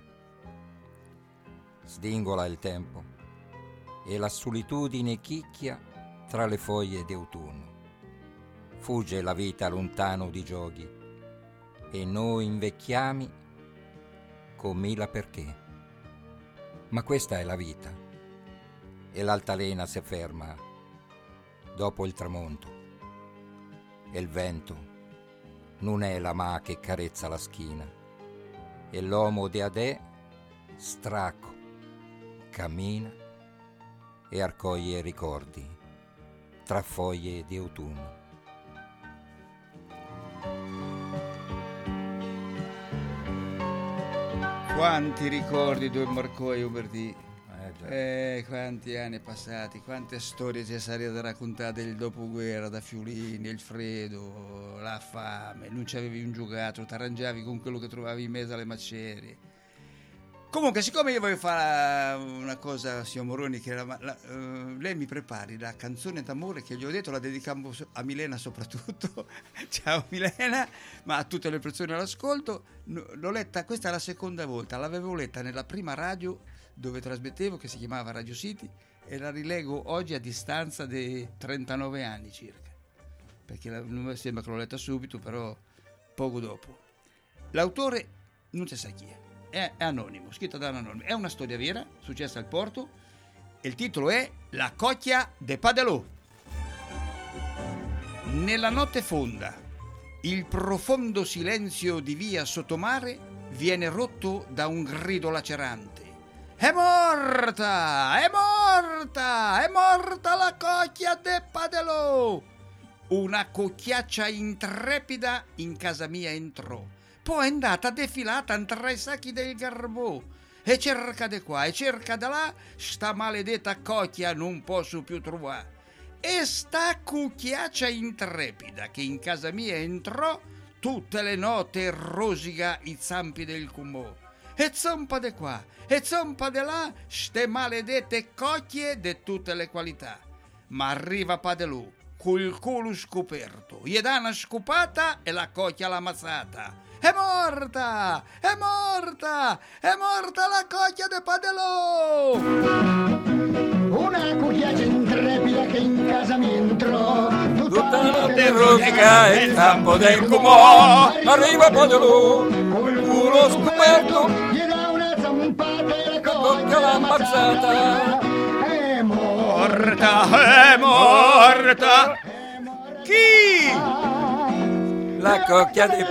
Sdingola il tempo e la solitudine chicchia tra le foglie d'autunno. Fugge la vita lontano di giochi e noi invecchiami con mila perché. Ma questa è la vita. E l'altalena si ferma dopo il tramonto e il vento non è la mà che carezza la schina e l'uomo de adè stracco cammina e arcoglie ricordi tra foglie di autunno. Quanti ricordi due Marco e Ubertì. Eh, già. Eh, quanti anni passati, quante storie ci sarebbero da raccontare del dopoguerra, da Fiulini, il freddo, la fame, non c'avevi un giocattolo, ti arrangiavi con quello che trovavi in mezzo alle macerie. Comunque, siccome io voglio fare una cosa, signor Moroni, che la, la, uh, lei mi prepari la canzone d'amore che gli ho detto, la dedichiamo a Milena soprattutto. Ciao Milena, ma a tutte le persone all'ascolto. L'ho letta, questa è la seconda volta, l'avevo letta nella prima radio dove trasmettevo, che si chiamava Radio City, e la rilego oggi a distanza di trentanove anni circa, perché la, non mi sembra che l'ho letta subito, però poco dopo. L'autore non si sa chi è. È anonimo, scritto da un anonimo. È una storia vera, successa al porto, e il titolo è La cocchia de Padelò. Nella notte fonda, il profondo silenzio di via sottomare viene rotto da un grido lacerante. È morta! È morta! È morta la cocchia de Padelò! Una cocchiaccia intrepida in casa mia entrò. Poi è andata defilata tra i sacchi del garbò e cerca di qua e cerca di là, sta maledetta cocchia non posso più trovare. E sta cucchiaccia intrepida che in casa mia entrò, tutte le note rosiga i zampi del cumò. E zompa di qua e zompa di là, ste maledette cocchie di tutte le qualità. Ma arriva Padelò col culo scoperto, gli dà una scopata e la cocchia l'ha ammazzata. È morta! È morta! È morta la cocchia de Padelò! Una cucchiaccia intrepida che in casa mi entrò, Tutta la notte rosica e il campo del cumò. Arriva Padelò col culo scoperto, gli dà una zampata e la cocchia l'ha ammazzata. è morta. Morta! È morta! Chi? La cocchia di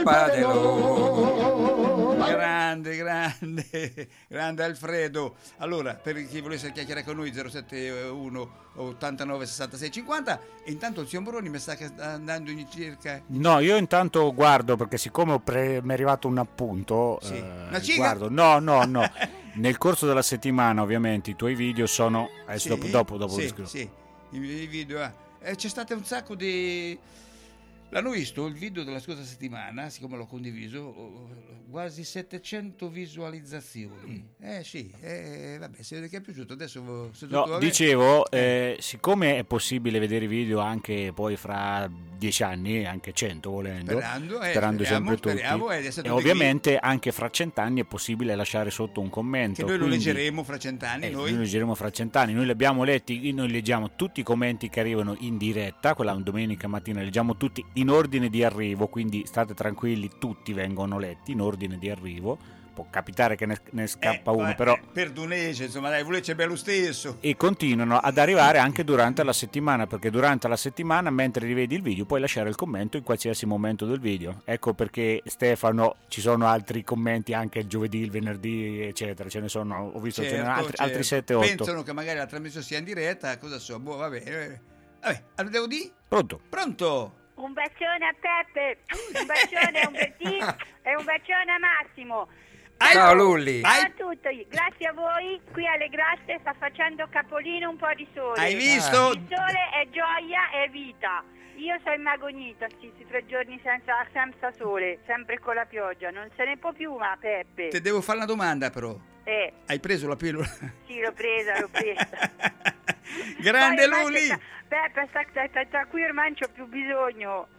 Padelò. Grande, grande, grande Alfredo. Allora, per chi volesse chiacchierare con noi, zero sette uno ottantanove sessantasei cinquanta. E intanto il signor Moroni mi sta andando in circa. No, io intanto guardo, perché siccome ho pre- mi è arrivato un appunto, Sì. eh, Una ciga? guardo. No, no, no. Nel corso della settimana, ovviamente, i tuoi video sono. Adesso Sì, dopo, dopo, dopo sì, vi scrivo. sì, i miei video. eh. Eh, c'è stato un sacco di. L'hanno visto il video della scorsa settimana, siccome l'ho condiviso, oh, quasi settecento visualizzazioni. Eh sì, eh, vabbè, si vede che è piaciuto. Adesso se tutto No, va bene- dicevo, eh, siccome è possibile vedere i video anche poi fra dieci anni, anche cento volendo, Sperando, eh, sperando speriamo, sempre speriamo, tutti, ed essere e tutti ovviamente anche fra cent'anni è possibile lasciare sotto un commento. che noi lo quindi- leggeremo fra cent'anni. Eh, noi. noi leggeremo fra cent'anni, noi li abbiamo letti, noi leggiamo tutti i commenti che arrivano in diretta, quella domenica mattina leggiamo tutti in ordine di arrivo, quindi state tranquilli, tutti vengono letti in ordine di arrivo, può capitare che ne, ne scappa Eh, uno, eh, però per Dunese, insomma, dai, volete bello stesso. e continuano ad arrivare anche durante la settimana, perché durante la settimana, mentre rivedi il video, puoi lasciare il commento in qualsiasi momento del video. Ecco perché Stefano, ci sono altri commenti anche il giovedì, il venerdì, eccetera, ce ne sono, ho visto ce ne sono Certo, altri, certo. altri sette otto. Pensano che magari la trasmissione sia in diretta, cosa so, boh, vabbè. eh. Vabbè, allora devo dire? Pronto? Pronto? Un bacione a Peppe, un bacione a Umbertì e un bacione a Massimo. Ciao Lulli. Ciao Hai- a tutti, grazie a voi. Qui alle Grasse sta facendo capolino un po' di sole. Hai visto? Il sole è gioia e vita. Io sono immagonita, questi tre giorni senza, senza sole, sempre con la pioggia. Non se ne può più, ma Peppe. Ti devo fare una domanda però. Eh, Hai preso la pillola? sì, l'ho presa, l'ho presa. Grande Poi ormai Luli! sta- Peppe, sta, sta, sta, sta qui ormai non c'ho più bisogno.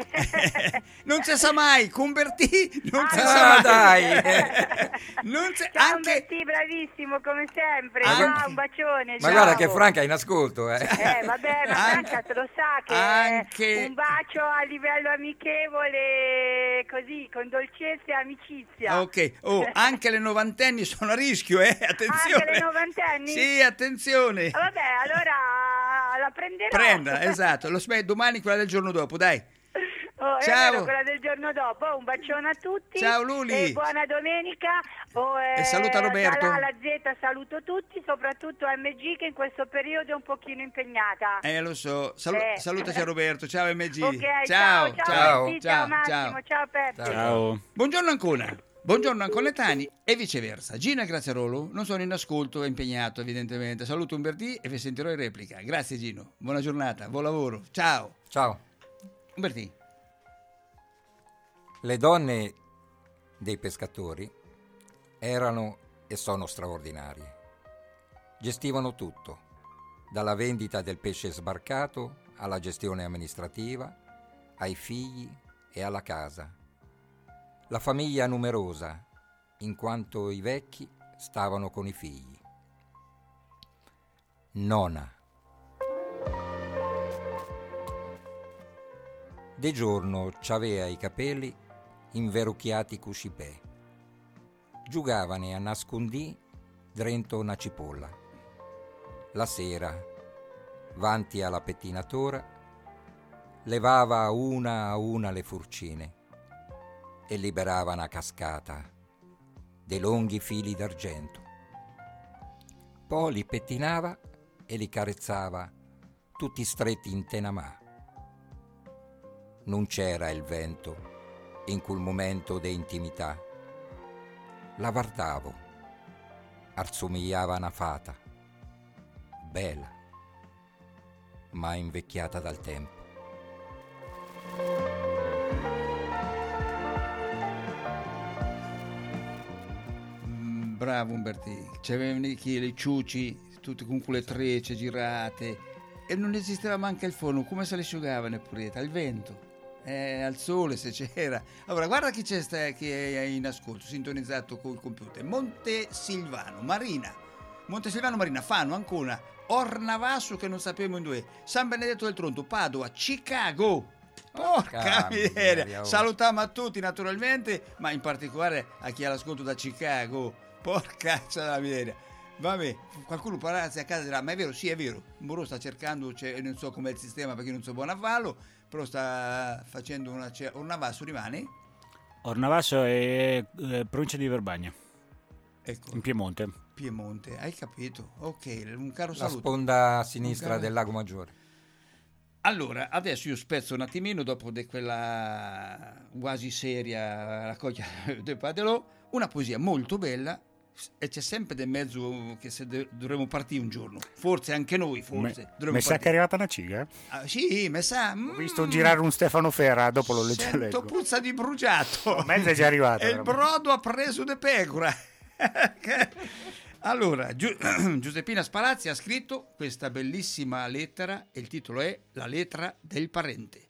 Non si sa mai, convertì, non si Ah, sa mai. dai. Non si, Ciao anche Umbertì, bravissimo come sempre. Anche- Ciao, un bacione. Ma ciao. guarda che Franca è in ascolto, eh. Eh, vabbè, ma Anche- Franca te lo sa che anche- un bacio a livello amichevole, così, con dolcezza e amicizia. Ok, oh, anche le novantenni sono a rischio, eh, attenzione. Anche le novantenni? Sì, attenzione. Ah, vabbè, allora la prenderò. Prenda, esatto, lo smet- domani quella del giorno dopo, dai. Oh, è Ciao. vero, quella del giorno dopo. Un bacione a tutti. Ciao, Luli. E buona domenica. Oh, E saluta Roberto. Dalla A alla Z saluto tutti, soprattutto M G che in questo periodo è un pochino impegnata. Eh, lo so. Salu- Eh. Salutaci a Roberto. Ciao M G. Ok, ciao, ciao, ciao, ciao, Messi, ciao, Massimo, ciao, Peppe. Ciao. Ciao. Buongiorno Ancona. Buongiorno Anconetani e viceversa. Gino e Graziarolo non sono in ascolto, è impegnato evidentemente. Saluto Umbertì e vi sentirò in replica. Grazie Gino. Buona giornata, buon lavoro. Ciao. Ciao. Umbertì. Le donne dei pescatori erano e sono straordinarie. Gestivano tutto, dalla vendita del pesce sbarcato alla gestione amministrativa, ai figli e alla casa. La famiglia numerosa, in quanto i vecchi stavano con i figli. Nona. De giorno c'avea i capelli inverrucchiati cuscipè. Giugavane a nascondì drento una cipolla. La sera, vanti alla pettinatora, levava a una a una le furcine e liberava una cascata dei lunghi fili d'argento. Poi li pettinava e li carezzava tutti stretti in tenamà. Non c'era il vento in quel momento di intimità. La guardavo, arsomigliava a una fata, bella, ma invecchiata dal tempo. Mm, bravo Umberti, c'avevano i ciuci, tutti con quelle trecce girate, e non esisteva manco il forno, come se le asciugavano eppure, al vento. Eh, al sole se c'era. Allora guarda chi c'è sta, chi è in ascolto, sintonizzato col computer. Montesilvano, Marina Montesilvano, Marina, Fano, Ancona, Ornavasso, che non sappiamo in due, San Benedetto del Tronto, Padova, Chicago. Porca miseria. Salutiamo a tutti naturalmente, ma in particolare a chi ha l'ascolto da Chicago. Porca la miseria. Vabbè, qualcuno parla a casa e dirà, ma è vero? Sì, è vero. Moro sta cercando, cioè, non so com'è il sistema perché non so buono a vallo, però sta facendo una... Ornavasso rimane? Ornavasso è eh, provincia di Verbagna, ecco. In Piemonte. Piemonte, hai capito? Ok, un caro La saluto. sponda a sinistra caro... del Lago Maggiore. Allora, adesso io spezzo un attimino, dopo di quella quasi seria raccoglia del Padelò, una poesia molto bella, e c'è sempre del mezzo che se de- dovremmo partire un giorno, forse anche noi, forse. Me, mi sa che è arrivata una ciga? Ah, sì, mi sa. Ho visto mm, girare un Stefano Ferra, dopo lo leggo. Sento puzza di bruciato. Mezzo è già arrivata. E il brodo ha preso de pecora. Allora, Gi- Giuseppina Spalazzi ha scritto questa bellissima lettera e il titolo è La lettera del parente.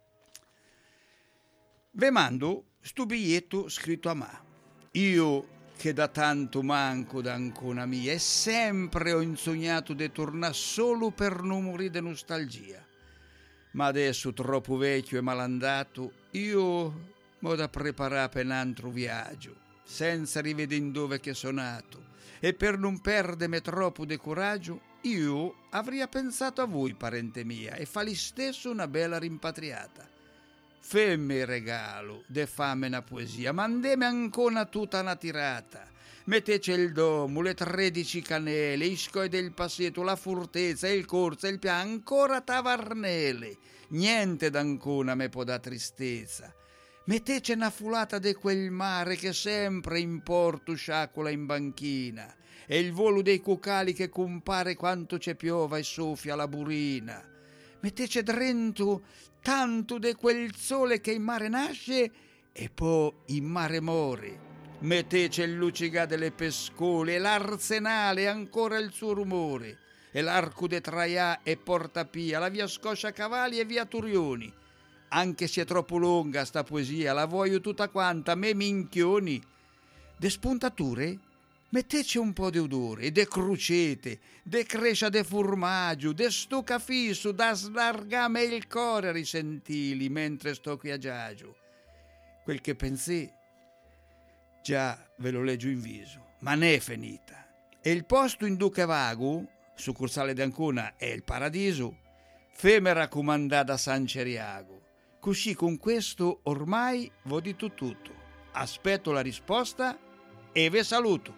Ve mando sto biglietto scritto a ma. Io che da tanto manco d'Ancona mia e sempre ho insognato di tornare solo per non morire di nostalgia. Ma adesso troppo vecchio e malandato, io m'ho da preparare per un altro viaggio, senza rivedere in dove che sono nato. E per non perdermi troppo di coraggio, io avrei pensato a voi, parente mia, e fali stesso una bella rimpatriata. Femmi il regalo, de fame una poesia, mandeme ancora tutta una tirata. Mettece il domo, le tredici canele, i scoi del passetto, la fortezza, il corso, il piano, ancora tavarnele. Niente d'ancona me può da tristezza. Mettece una fulata de quel mare che sempre in porto sciacola in banchina, e il volo dei cucali che compare quanto c'è piova e soffia la burina. Mettece drento tanto de quel sole che in mare nasce e poi in mare more. Mettece il luciga delle pescole e l'arsenale ancora il suo rumore, e l'arco de Traia e Porta Pia, la via Scoscia Cavalli e via Turioni. Anche se è troppo lunga sta poesia, la voglio tutta quanta, me minchioni. De spuntature mettece un po' di odore, de crucete, de crescia de formaggio, de stuca fisso, da slargame il cuore risentili mentre sto qui a giagio. Quel che pensai, già ve lo leggo in viso, ma ne è finita. E il posto in Duca Vago, succursale d'Ancona, è il paradiso, femme raccomandata a San Ceriago. Così con questo ormai v'ho detto tutto. Aspetto la risposta e vi saluto.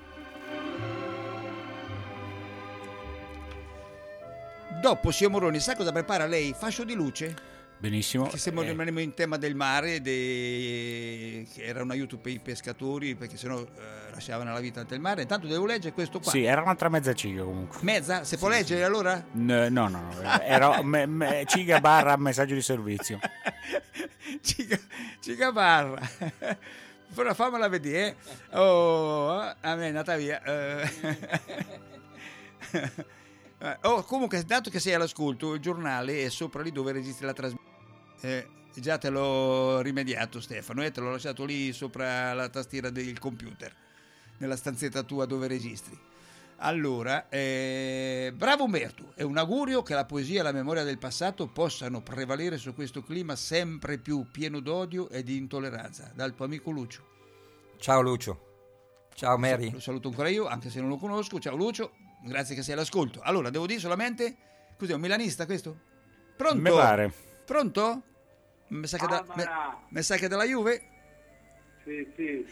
Dopo, signor Moroni, sa cosa prepara lei? Fascio di luce? Benissimo. Che se rimaniamo in tema del mare, de... che era un aiuto per i pescatori, perché sennò eh, lasciavano la vita del mare. Intanto devo leggere questo qua. Sì, era un'altra mezza ciga comunque. Mezza? Se può sì, leggere sì. allora? No, no, no. Era me, me, ciga barra messaggio di servizio. ciga, ciga barra. Però fammela vedere. Oh, a me è andata via. Oh, comunque, dato che sei all'ascolto, il giornale è sopra lì dove registri la trasmissione. Eh, già te l'ho rimediato, Stefano, e eh, te l'ho lasciato lì sopra la tastiera del computer, nella stanzetta tua dove registri. Allora, eh, bravo Umberto, è un augurio che la poesia e la memoria del passato possano prevalere su questo clima sempre più pieno d'odio e di intolleranza. Dal tuo amico Lucio. Ciao Lucio. Ciao Mary. Lo saluto ancora io, anche se non lo conosco. Ciao Lucio, grazie che sei all'ascolto. Allora, devo dire solamente, cos'è, un milanista questo? Pronto? Me pare. Pronto? Mi sa che, da, me, mi sa che della Juve? Sì, sì.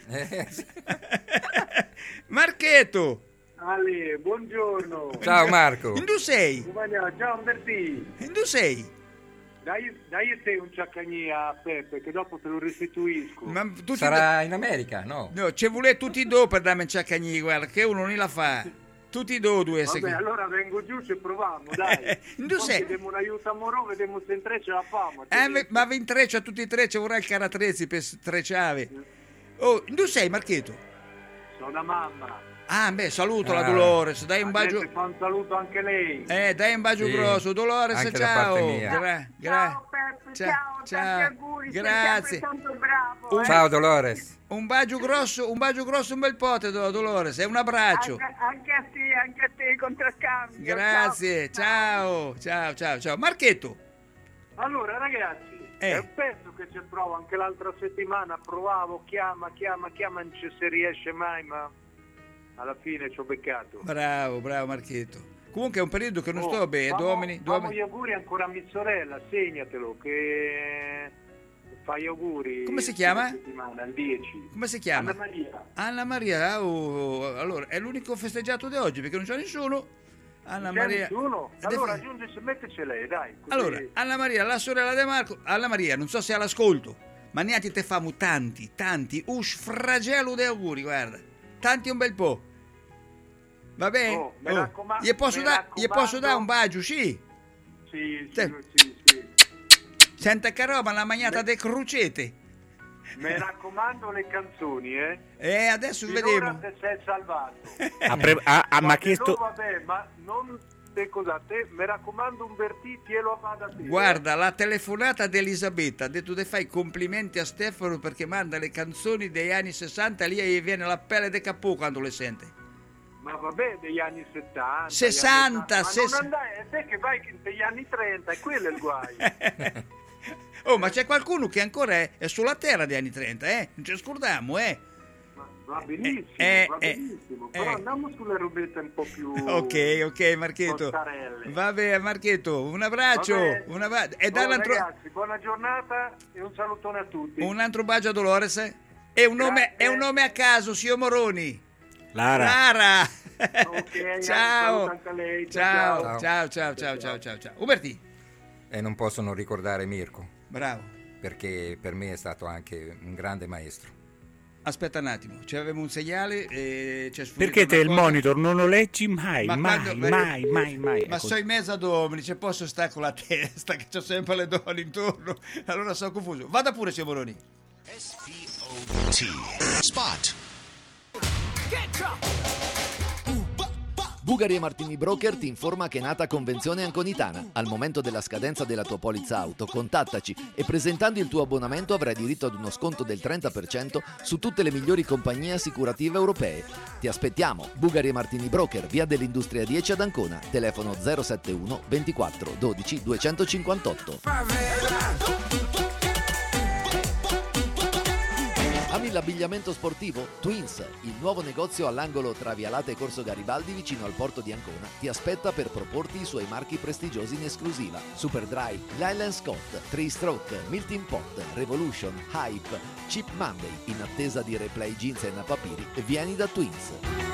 Marchetto! Ale, buongiorno. Ciao Marco. In dove sei? Ciao Bertì. In dove sei? Dai, dai a te un ciaccagni a Peppe che dopo te lo restituisco. Ma tutti Sarà in America, no? No, ci vuole tutti e due per darmi un ciaccagni, guarda, che uno non la fa. Tutti e due due. Vabbè, allora vengo giù e proviamo, dai. In dove sei? Vediamo un aiuto a Moro, vediamo se in tre ce la famo. Eh, ma in tre, cioè tutti e tre, ci vorrà il caratrezzi per tre ciave. Oh, in dove sei, Marchetto? Sono da mamma. Ah, beh, saluto Ah. la Dolores, dai un bacio. Fa un saluto anche lei. Eh, dai un bacio Sì, grosso, Dolores, anche da ciao. parte mia. Gra- gra- Ciao Peppe, ciao, ciao, ciao. tanti auguri, Grazie. sei sempre tanto bravo. eh. Ciao Dolores. Un bacio grosso, un bacio grosso, un bel pote, Do- Dolores, e un abbraccio. Anche, anche a te, anche a te, contraccambio. Grazie, ciao, ciao, ciao, ciao. Marchetto. Allora ragazzi, Eh. è un pezzo che ci provo anche l'altra settimana, provavo, chiama, chiama, chiama, non ci si riesce mai, ma alla fine ci ho beccato. Bravo, bravo Marchetto. Comunque è un periodo che non Oh, sto bene, famo- domini, famo domini. gli auguri ancora a mia sorella, segnatelo che fai gli auguri. Come si chiama? questa settimana, il dieci. Come si chiama? Anna Maria. Anna Maria, oh, allora è l'unico festeggiato di oggi perché non c'è nessuno. Anna C'è Maria. nessuno? Ed è Allora fe- aggiungi, metteci lei, dai. così- Allora, Anna Maria, la sorella di Marco. Anna Maria, non so se è all'ascolto, ma neanche te famo tanti, tanti, us fragello di auguri, guarda. Tanti un bel po'. Va bene? Oh, mi raccoma- gli posso mi dare gli posso raccomando. dare un bacio, sì. Sì, Te- sì, sì, sì. Senta che roba, la magnata Beh. de crocete. Mi raccomando le canzoni, eh. Eh, adesso Finora vediamo. te sei salvato. Ha, pre- ha- ha- Ma m'ha se chiesto... no, vabbè, ma non te cosa te, mi raccomando un Bertì, tielo a da te. Guarda, la telefonata di Elisabetta ha detto che fai complimenti a Stefano perché manda le canzoni degli anni sessanta, lì gli viene la pelle de capù quando le sente. Ma vabbè, degli anni settanta. sessanta, gli anni ottanta, ma sess- non andai, è te che vai negli anni trenta, e quello è il guai. Oh, ma c'è qualcuno che ancora è, è sulla terra degli anni trenta, eh? Non ci scordiamo, eh? Ma va benissimo, Eh, va eh, benissimo. eh. Però andiamo sulle robette un po' più... Ok, ok, Marchetto. Costarelle. Vabbè, Marchetto, un abbraccio. Vabbè. Un abbraccio. E Oh, dai un altro, ragazzi, buona giornata e un salutone a tutti. un altro bacio a Dolores. eh? E un, nome, Grazie. è un nome a caso, signor Moroni. Lara. Lara. Ok, Ciao. saluto anche a lei. Ciao, Ciao. ciao, ciao, ciao, ciao, ciao, ciao. Uberti, E non posso non ricordare Mirko, bravo. perché per me è stato anche un grande maestro. Aspetta un attimo, c'avevamo un segnale e c'è sfuggito Perché te una il cosa. monitor non lo leggi mai, Ma mai, quando- mai, mai, mai. Ma Ecco. so in mezzo a domini, c'è posso stare con la testa che c'ho sempre le donne intorno. Allora sono confuso. Vada pure, signor Moroni. Spot. Bugari e Martini Broker ti informa che è nata Convenzione Anconitana. Al momento della scadenza della tua polizza auto, contattaci e presentando il tuo abbonamento avrai diritto ad uno sconto del trenta per cento su tutte le migliori compagnie assicurative europee. Ti aspettiamo. Bugari e Martini Broker, via dell'Industria dieci ad Ancona, telefono zero settantuno ventiquattro dodici duecentocinquantotto. Ami l'abbigliamento sportivo? Twins, il nuovo negozio all'angolo tra Vialate e Corso Garibaldi vicino al porto di Ancona, ti aspetta per proporti i suoi marchi prestigiosi in esclusiva. Superdry, Lylan Scott, Three Stroke, Milton Pot, Revolution, Hype, Cheap Monday. In attesa di replay jeans e napapiri, vieni da Twins.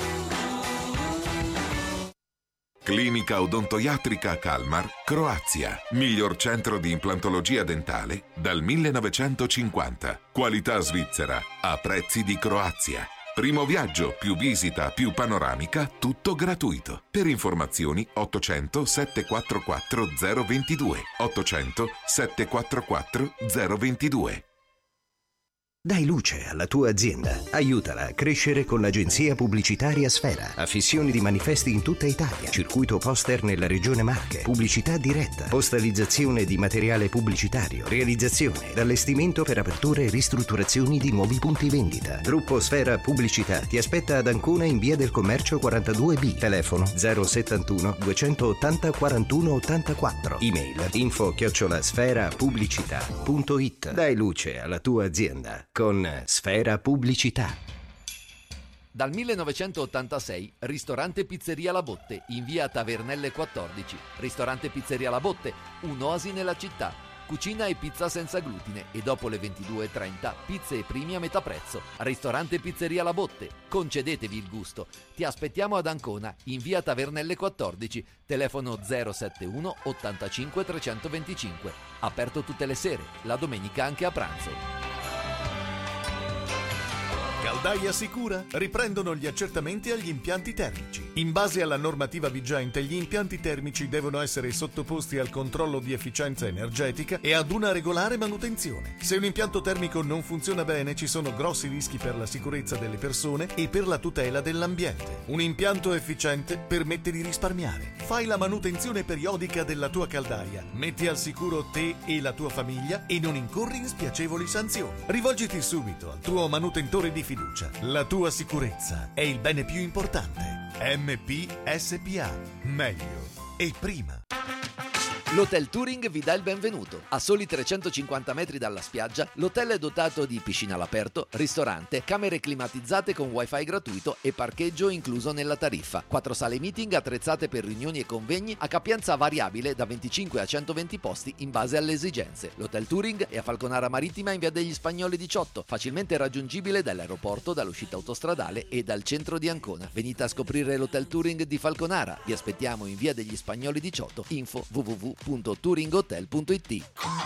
Clinica Odontoiatrica Kalmar, Croazia. Miglior centro di implantologia dentale dal millenovecentocinquanta. Qualità svizzera a prezzi di Croazia. Primo viaggio, più visita, più panoramica, tutto gratuito. Per informazioni ottocento sette quattro quattro zero due due. ottocento sette quattro quattro zero due due. Spot. Bugari e Martini Broker ti informa che è nata Convenzione Anconitana. Al momento della scadenza della tua polizza auto, contattaci e presentando il tuo abbonamento avrai diritto ad uno sconto del trenta per cento su tutte le migliori compagnie assicurative europee. Ti aspettiamo. Bugari e Martini Broker, via dell'Industria dieci ad Ancona, telefono zero settantuno ventiquattro dodici duecentocinquantotto. Oh, ma c'è qualcuno che ancora è, è sulla terra degli anni trenta, eh? Non ci scordiamo, eh? Dai luce alla tua azienda. Aiutala a crescere con l'agenzia pubblicitaria Sfera. Affissioni di manifesti in tutta Italia. Circuito poster nella regione Marche. Pubblicità diretta. Postalizzazione di materiale pubblicitario. Realizzazione ed allestimento per aperture e ristrutturazioni di nuovi punti vendita. Gruppo Sfera Pubblicità ti aspetta ad Ancona in via del Commercio quarantadue B. Telefono zero settantuno duecentottanta quarantuno ottantaquattro. Email info chiocciola sfera pubblicità punto it. Dai luce alla tua azienda con Sfera Pubblicità. Dal millenovecentottantasei, ristorante Pizzeria La Botte, in via Tavernelle quattordici. Ristorante Pizzeria La Botte, un'oasi nella città. Cucina e pizza senza glutine e dopo le ventidue e trenta pizze e primi a metà prezzo. Ristorante Pizzeria La Botte, concedetevi il gusto. Ti aspettiamo ad Ancona, in via Tavernelle quattordici, telefono zero settantuno ottantacinque trecentoventicinque. Aperto tutte le sere, la domenica anche a pranzo. Caldaia Sicura riprendono gli accertamenti agli impianti termici. In base alla normativa vigente, gli impianti termici devono essere sottoposti al controllo di efficienza energetica e ad una regolare manutenzione. Se un impianto termico non funziona bene, ci sono grossi rischi per la sicurezza delle persone e per la tutela dell'ambiente. Un impianto efficiente permette di risparmiare. Fai la manutenzione periodica della tua caldaia, metti al sicuro te e la tua famiglia e non incorri in spiacevoli sanzioni. Rivolgiti subito al tuo manutentore di fiducia. La tua sicurezza è il bene più importante. M P S P A. Meglio e prima. L'Hotel Touring vi dà il benvenuto. A soli trecentocinquanta metri dalla spiaggia, l'hotel è dotato di piscina all'aperto, ristorante, camere climatizzate con wifi gratuito e parcheggio incluso nella tariffa. Quattro sale meeting attrezzate per riunioni e convegni a capienza variabile da venticinque a centoventi posti in base alle esigenze. L'Hotel Touring è a Falconara Marittima in via degli Spagnoli diciotto, facilmente raggiungibile dall'aeroporto, dall'uscita autostradale e dal centro di Ancona. Venite a scoprire l'Hotel Touring di Falconara. Vi aspettiamo in via degli Spagnoli diciotto. Info w w w punto touringhotel punto it.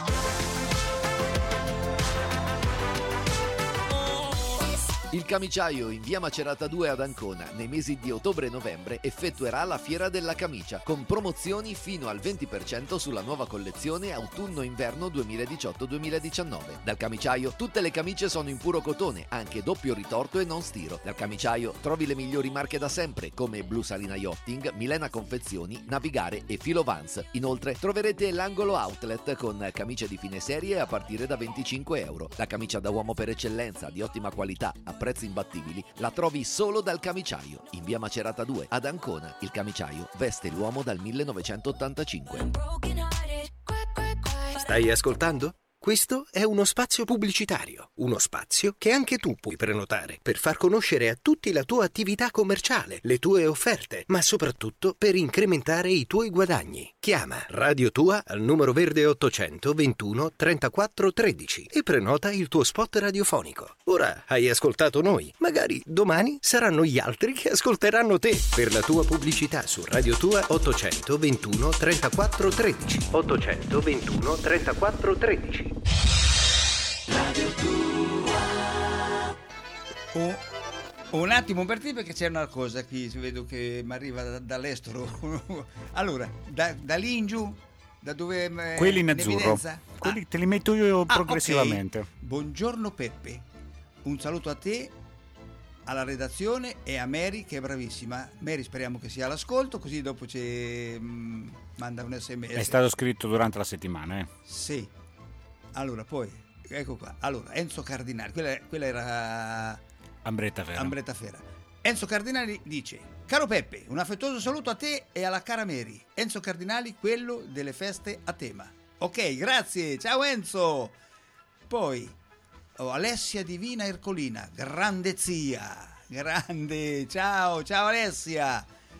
Il Camiciaio in via Macerata due ad Ancona nei mesi di ottobre e novembre effettuerà la Fiera della Camicia con promozioni fino al venti per cento sulla nuova collezione autunno-inverno duemiladiciotto duemiladiciannove. Dal Camiciaio tutte le camicie sono in puro cotone, anche doppio ritorto e non stiro. Dal Camiciaio trovi le migliori marche da sempre come Blu Salina Yachting, Milena Confezioni, Navigare e Filo Vans. Inoltre troverete l'angolo outlet con camicie di fine serie a partire da venticinque euro. La camicia da uomo per eccellenza di ottima qualità a prezzi imbattibili la trovi solo dal Camiciaio in via Macerata due ad Ancona. Il Camiciaio veste l'uomo dal millenovecentottantacinque. Stai ascoltando? Questo è uno spazio pubblicitario, uno spazio che anche tu puoi prenotare per far conoscere a tutti la tua attività commerciale, le tue offerte, ma soprattutto per incrementare i tuoi guadagni. Chiama Radio Tua al numero verde ottocento ventuno trentaquattro tredici e prenota il tuo spot radiofonico. Ora hai ascoltato noi, magari domani saranno gli altri che ascolteranno te. Per la tua pubblicità su Radio Tua ottocento ventuno trentaquattro tredici. ottocento ventuno trentaquattro tredici. Radio Tua. Oh, un attimo per te, perché c'è una cosa qui, vedo che mi arriva da, dall'estero. Allora, da, da lì in giù, da dove quelli in azzurro, quelli ah. te li metto io ah, progressivamente. Okay. Buongiorno Peppe, un saluto a te, alla redazione e a Mary che è bravissima. Mary speriamo che sia all'ascolto, così dopo ci mh, manda un sms. È stato scritto durante la settimana, eh? Sì. Allora, poi, ecco qua. Allora, Enzo Cardinali, quella, quella era Ambretta Fera. Ambretta Fera. Enzo Cardinali dice: caro Peppe, un affettuoso saluto a te e alla cara Mary. Enzo Cardinali, quello delle feste a tema. Ok, grazie, ciao Enzo. Poi, oh, Alessia Divina Ercolina, grande zia, grande, ciao, ciao Alessia.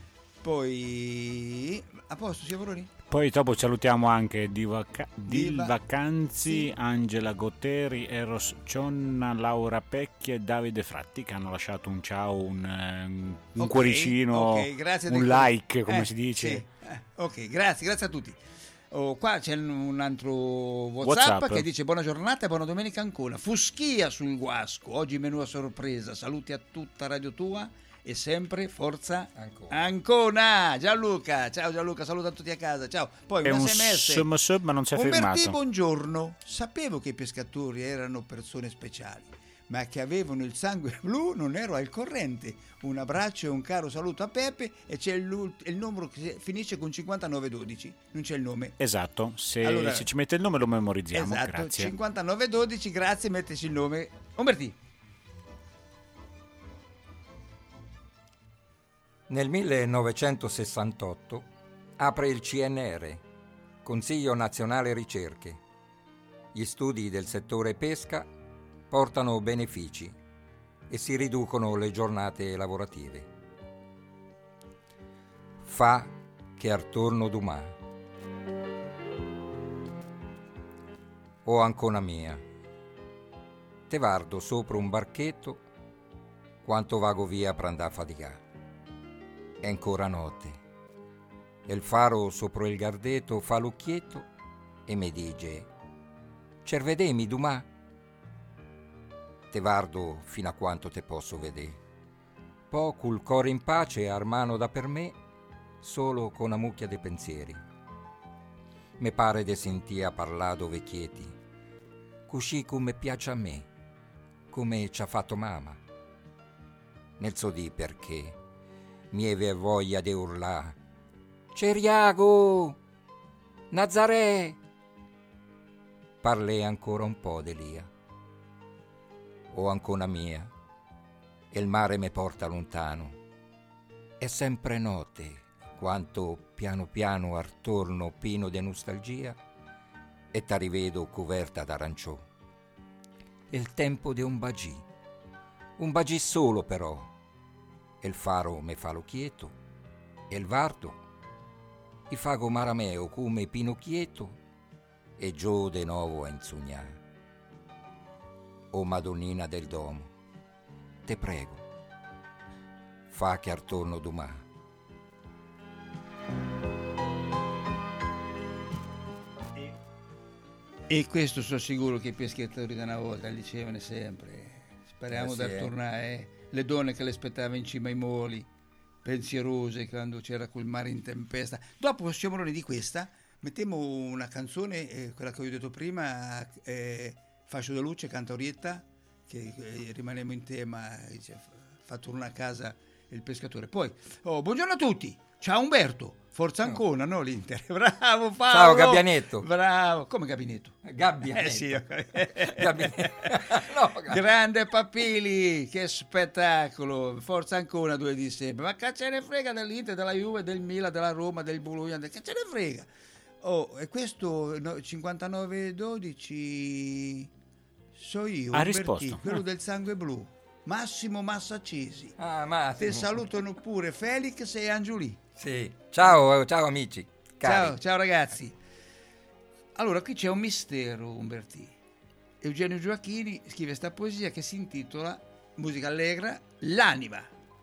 Poi, a posto, Sciavoroni? Poi dopo salutiamo anche Divaca- Diva- Dilvacanzi, sì. Angela Gotteri, Eros Cionna, Laura Pecchi e Davide Fratti, che hanno lasciato un ciao, un, un okay, cuoricino, okay, grazie un di... like, come eh, si dice. Sì. Eh, ok, grazie, grazie a tutti. Oh, qua c'è un altro WhatsApp, WhatsApp che dice: buona giornata e buona domenica Ancona. Fuschia sul Guasco, oggi menù a sorpresa. Saluti a tutta Radio Tua e sempre forza Ancona. Ancona. Gianluca, ciao Gianluca, saluto a tutti a casa, ciao. Poi è un un sms sum, sum, ma non si è Umberti, firmato. buongiorno, sapevo che i pescatori erano persone speciali ma che avevano il sangue blu non ero al corrente. Un abbraccio e un caro saluto a Peppe, e c'è il, il numero che finisce con cinquantanove dodici, non c'è il nome. Esatto, se, Allora, se ci mette il nome lo memorizziamo. Esatto, grazie. cinquantanove dodici, grazie, metteci il nome. Umbertì. Nel millenovecentosessantotto apre il C N R, Consiglio Nazionale Ricerche. Gli studi del settore pesca portano benefici e si riducono le giornate lavorative. Fa che attorno d'umà. O Ancona mia, te vardo sopra un barchetto quanto vago via per andare a faticare. È ancora notte e il faro sopra il gardeto fa l'occhietto e mi dice: cervedemi dumà. Te vardo fino a quanto te posso vedere, po' col cuore in pace armano da per me, solo con una mucchia de pensieri. Me pare de sentia parlato vecchietti, così come piace a me, come ci ha fatto mamma. Nel so di perché mi ave voglia de urlà: Ceriago, Nazaré. Parlé ancora un po' d'Elia. O Ancona mia, e il mare me porta lontano. È sempre notte, quanto piano piano attorno pieno di nostalgia, e ta rivedo coperta d'aranciò. È il tempo di un bagì, un bagì solo però, e il faro me fa lo quieto, e il vardo i fago marameo come Pinocchieto, e giù de nuovo a insugnare. O Madonnina del Domo, te prego, fa che attorno domà. E questo sono sicuro che i pescatori da una volta dicevano sempre. Speriamo Eh sì, di eh. tornare. Eh. Le donne che le aspettavano in cima ai moli, pensierose quando c'era quel mare in tempesta. Dopo possiamo di questa, mettiamo una canzone, eh, quella che ho detto prima, eh, Fascio da luce, canta Orietta, che eh, rimaniamo in tema, dice, fa tornare a casa il pescatore. Poi, oh, buongiorno a tutti, ciao Umberto, Forza Ancona, no l'Inter, bravo Paolo. Ciao Gabbianetto. Bravo, come Gabinetto? Gabbianetto. Eh sì, Gabbianetto. No, Gab- Grande Papili, che spettacolo, Forza Ancona due di sempre, ma che ce ne frega dell'Inter, della Juve, del Milan, della Roma, del Bologna, che ce ne frega. Oh, e questo no, cinquantanove dodici so io, Ha Umbertì, risposto. quello del sangue blu, Massimo Massaccesi. Ah, Massimo. Te salutano pure Felix e Angiolì. Sì. Ciao, ciao amici. Cari. Ciao, ciao ragazzi. Allora, qui c'è un mistero, Umbertì. Eugenio Gioacchini scrive questa poesia che si intitola, musica allegra, L'anima.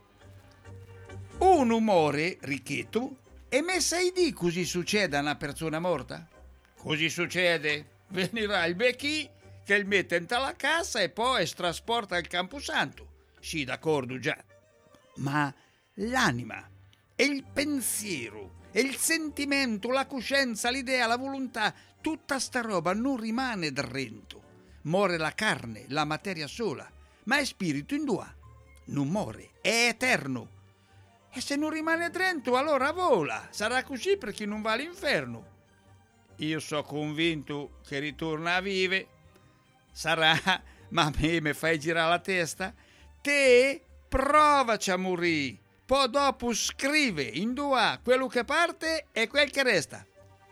Un umore ricchetto e messa i dì così succede a una persona morta? Così succede. Venirà il becchi che il mette in tala cassa e poi si trasporta al Camposanto. Sì, d'accordo già. Ma l'anima e il pensiero e il sentimento, la coscienza, l'idea, la volontà, tutta sta roba non rimane drento. Muore la carne, la materia sola, ma è spirito in due. Non muore, è eterno. E se non rimane drento, allora vola. Sarà così per chi non va all'inferno. Io so convinto che ritorna a vive. Sarà, ma a me mi fai girare la testa. Te provaci a morire. Poi dopo scrive in due quello che parte e quel che resta.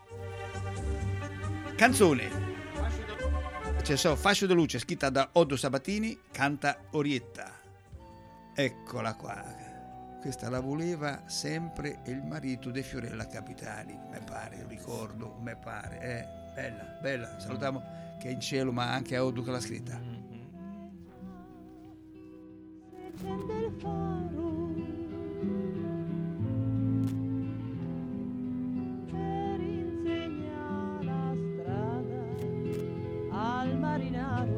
Canzone. Cioè, so, Fascio de luce, scritta da Oddo Sabatini, canta Orietta. Eccola qua. Questa la voleva sempre il marito di Fiorella Capitani, me pare, ricordo, me pare. Eh, bella, bella. Salutiamo che è in cielo, ma anche a Oddo che l'ha scritta. Accende il faro per insegnare la strada al marinaro.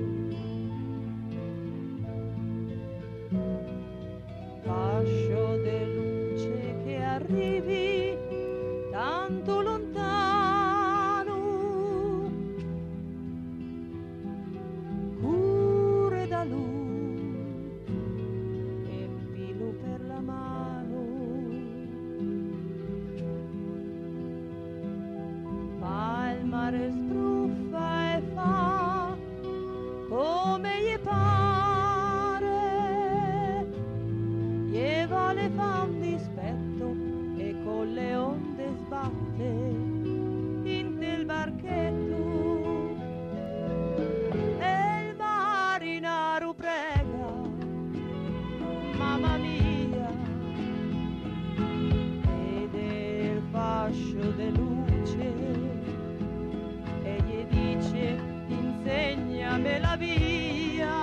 Fascio de luce che arrivi tanto lontano, cure dal mare spruffa e fa come gli pare, gli vuole fa un dispetto e con le onde sbatte in del barchetto e il marinaro prega, mamma mia, ed il fascio de luce e gli dice insegnami la via,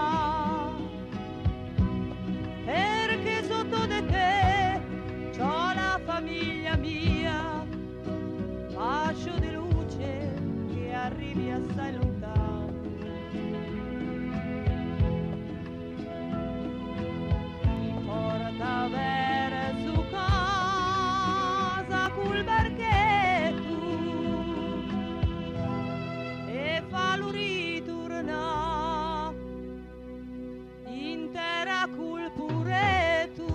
perché sotto di te c'ho la famiglia mia, fascio di luce che arrivi assai lontano. Mi porta verso casa col barchetto e fa lo ritorna intera col puretto.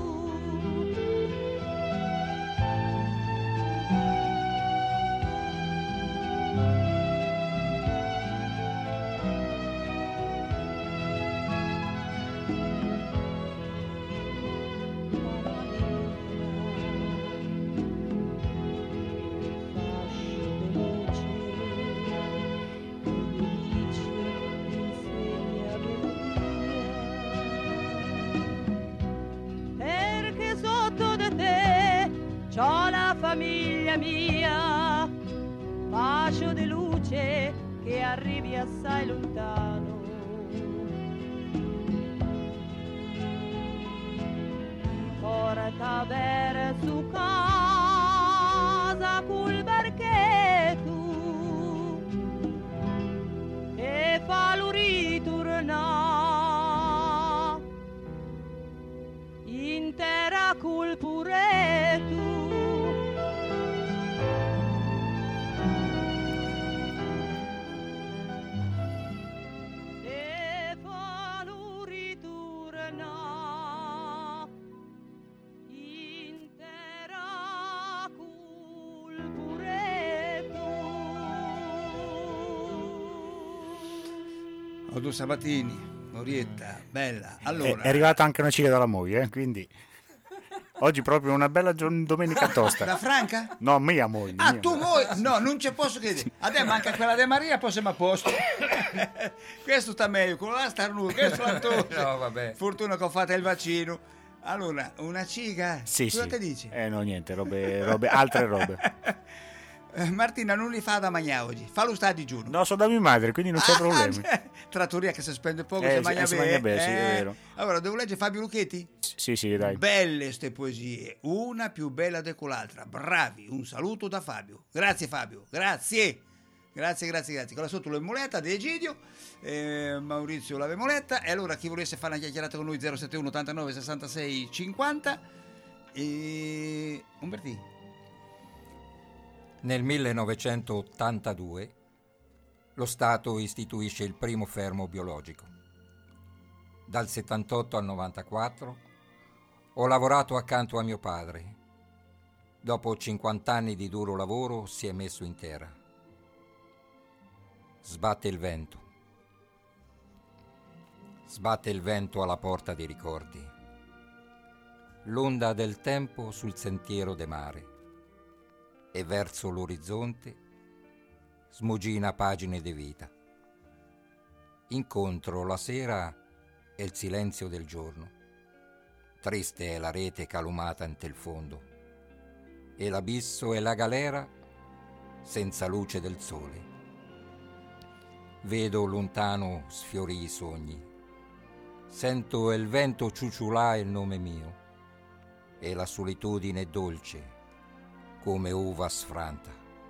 Perché sotto di te c'ho la famiglia mia, fascio di luce che arrivi assai lontano. Porta verso casa col barchetto e fa lo ritorna intera col puretto. E fa lo ritorna intera col puretto. Oddo Sabatini, Orietta, bella. Allora, È, è arrivata anche una ciglia dalla moglie, eh, quindi oggi proprio una bella giorn- domenica tosta. da Franca? No, mia moglie. Ah, mia tu moglie. vuoi? No, non ci posso credere. Adesso manca quella di Maria, poi siamo a posto. Questo sta meglio, quello là sta nudo, questo la tosse. No, vabbè. Fortuna che ho fatto il vaccino. Allora, una ciga? Sì, Cosa sì. te dici? Eh no, niente, robe, robe, altre robe. Eh, Martina non li fa da mangiare oggi, fa lo sta a digiuno. No, so da mia madre, quindi non c'è problemi. Trattoria che si spende poco, Eh, si sì, mangia si bene. mangia bene, sì, è Eh, vero. Allora, devo leggere Fabio Lucchetti? Sì, sì, dai. Belle ste poesie, una più bella di quell'altra. Bravi, un saluto da Fabio. Grazie Fabio, grazie. Grazie, grazie, grazie. Qua sotto l'emoletta di Egidio, eh, Maurizio la memoletta. E allora chi volesse fare una chiacchierata con noi zero sette uno ottantanove sessantasei cinquanta e Umbertì. Nel millenovecentottantadue lo Stato istituisce il primo fermo biologico. Dal settantotto al novantaquattro ho lavorato accanto a mio padre. Dopo cinquanta anni di duro lavoro si è messo in terra. Sbatte il vento. Sbatte il vento alla porta dei ricordi. L'onda del tempo sul sentiero de mare. E verso l'orizzonte smugina pagine di vita. Incontro la sera e il silenzio del giorno. Triste è la rete calumata ante il fondo e l'abisso e la galera senza luce del sole. Vedo lontano sfiorì i sogni. Sento il vento ciuciulà il nome mio e la solitudine è dolce come uva sfranta.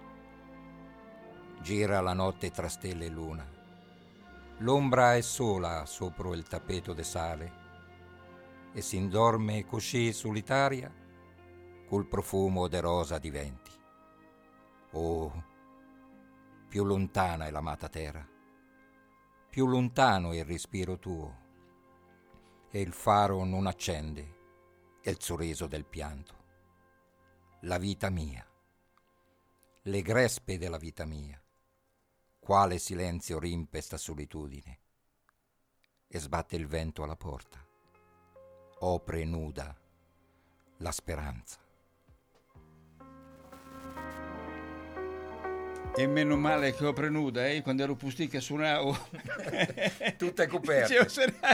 Gira la notte tra stelle e luna. L'ombra è sola sopra il tappeto de sale e s'indorme così solitaria col profumo de rosa di venti. Oh, più lontana è l'amata terra, più lontano il respiro tuo, e il faro non accende e il sorriso del pianto. La vita mia, le grespe della vita mia, quale silenzio rimpesta solitudine, e sbatte il vento alla porta, opre nuda la speranza. E meno male che opre nuda, eh? Quando ero Pustì che suonavo tutte coperte.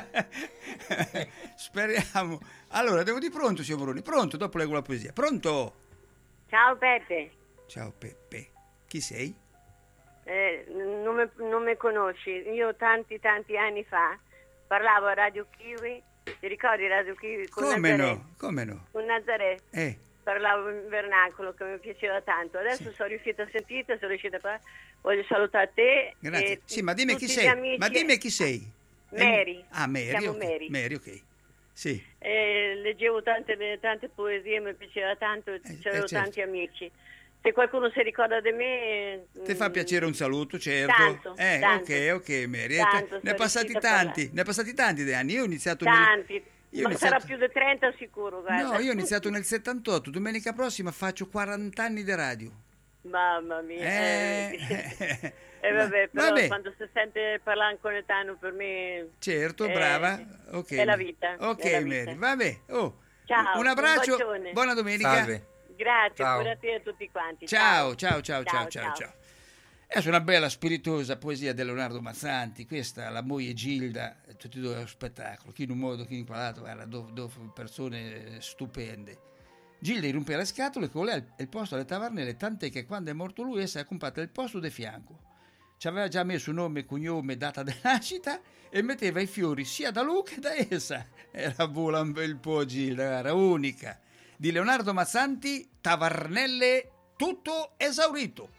Speriamo. Allora, devo di pronto, signor Moroni, pronto, dopo leggo la poesia. Pronto? Ciao Peppe. Ciao Peppe. Chi sei? Eh, non, me, non mi conosci. Io tanti tanti anni fa parlavo a Radio Kiwi. Ti ricordi Radio Kiwi? Con Come Nazaré? no? Come no? Con Nazaré. Eh. Parlavo in vernacolo che mi piaceva tanto. Adesso Sì. sono riuscita a sentirti, sono riuscita a parlare. Voglio salutare te. Grazie. E Sì, ma dimmi chi tutti sei. gli amici. Ma dimmi chi sei. Mary. Ah, Mary. Chiamo ok. Mary. Mary, ok. Sì. Eh, leggevo tante, tante poesie, mi piaceva tanto, c'avevo eh, certo. tanti amici. Se qualcuno si ricorda di me... Ti fa mm, piacere un saluto, certo. Tanto, eh, tanto. ok, ok, Mary. Eh, Tanto, ne sono è passati riuscita a tanti, parlare. ne è passati tanti di anni. Io ho iniziato nel- Tanti, io ho ma sarà iniziato- più di trenta sicuro, guarda. No, io ho iniziato nel settantotto, domenica prossima faccio quaranta anni di radio. Mamma mia. Eh, Eh, eh, vabbè, però vabbè. quando si sente parlare in conetano per me... Certo, è- brava. Ok. È la vita. Ok, è la vita. Mary, vabbè. Oh, Ciao, un abbraccio, un bacione. buona domenica. Salve. Grazie, Ciao. pure a te e a tutti quanti. Ciao, ciao, ciao, ciao, Ciao, ciao, ciao. ciao. È una bella spiritosa poesia di Leonardo Mazzanti, questa, la moglie Gilda, tutti e due allo spettacolo, chi in un modo, chi in quell'altro, guarda, due, due persone stupende. Gilda gli rompe le scatole e con lei il posto alle tavernelle, tant'è che quando è morto lui essa è comprata il posto di fianco. Ci aveva già messo nome, cognome, data di nascita e metteva i fiori sia da lui che da essa. Era buona un bel po' Gilda, era unica. Di Leonardo Mazzanti, Tavernelle, tutto esaurito.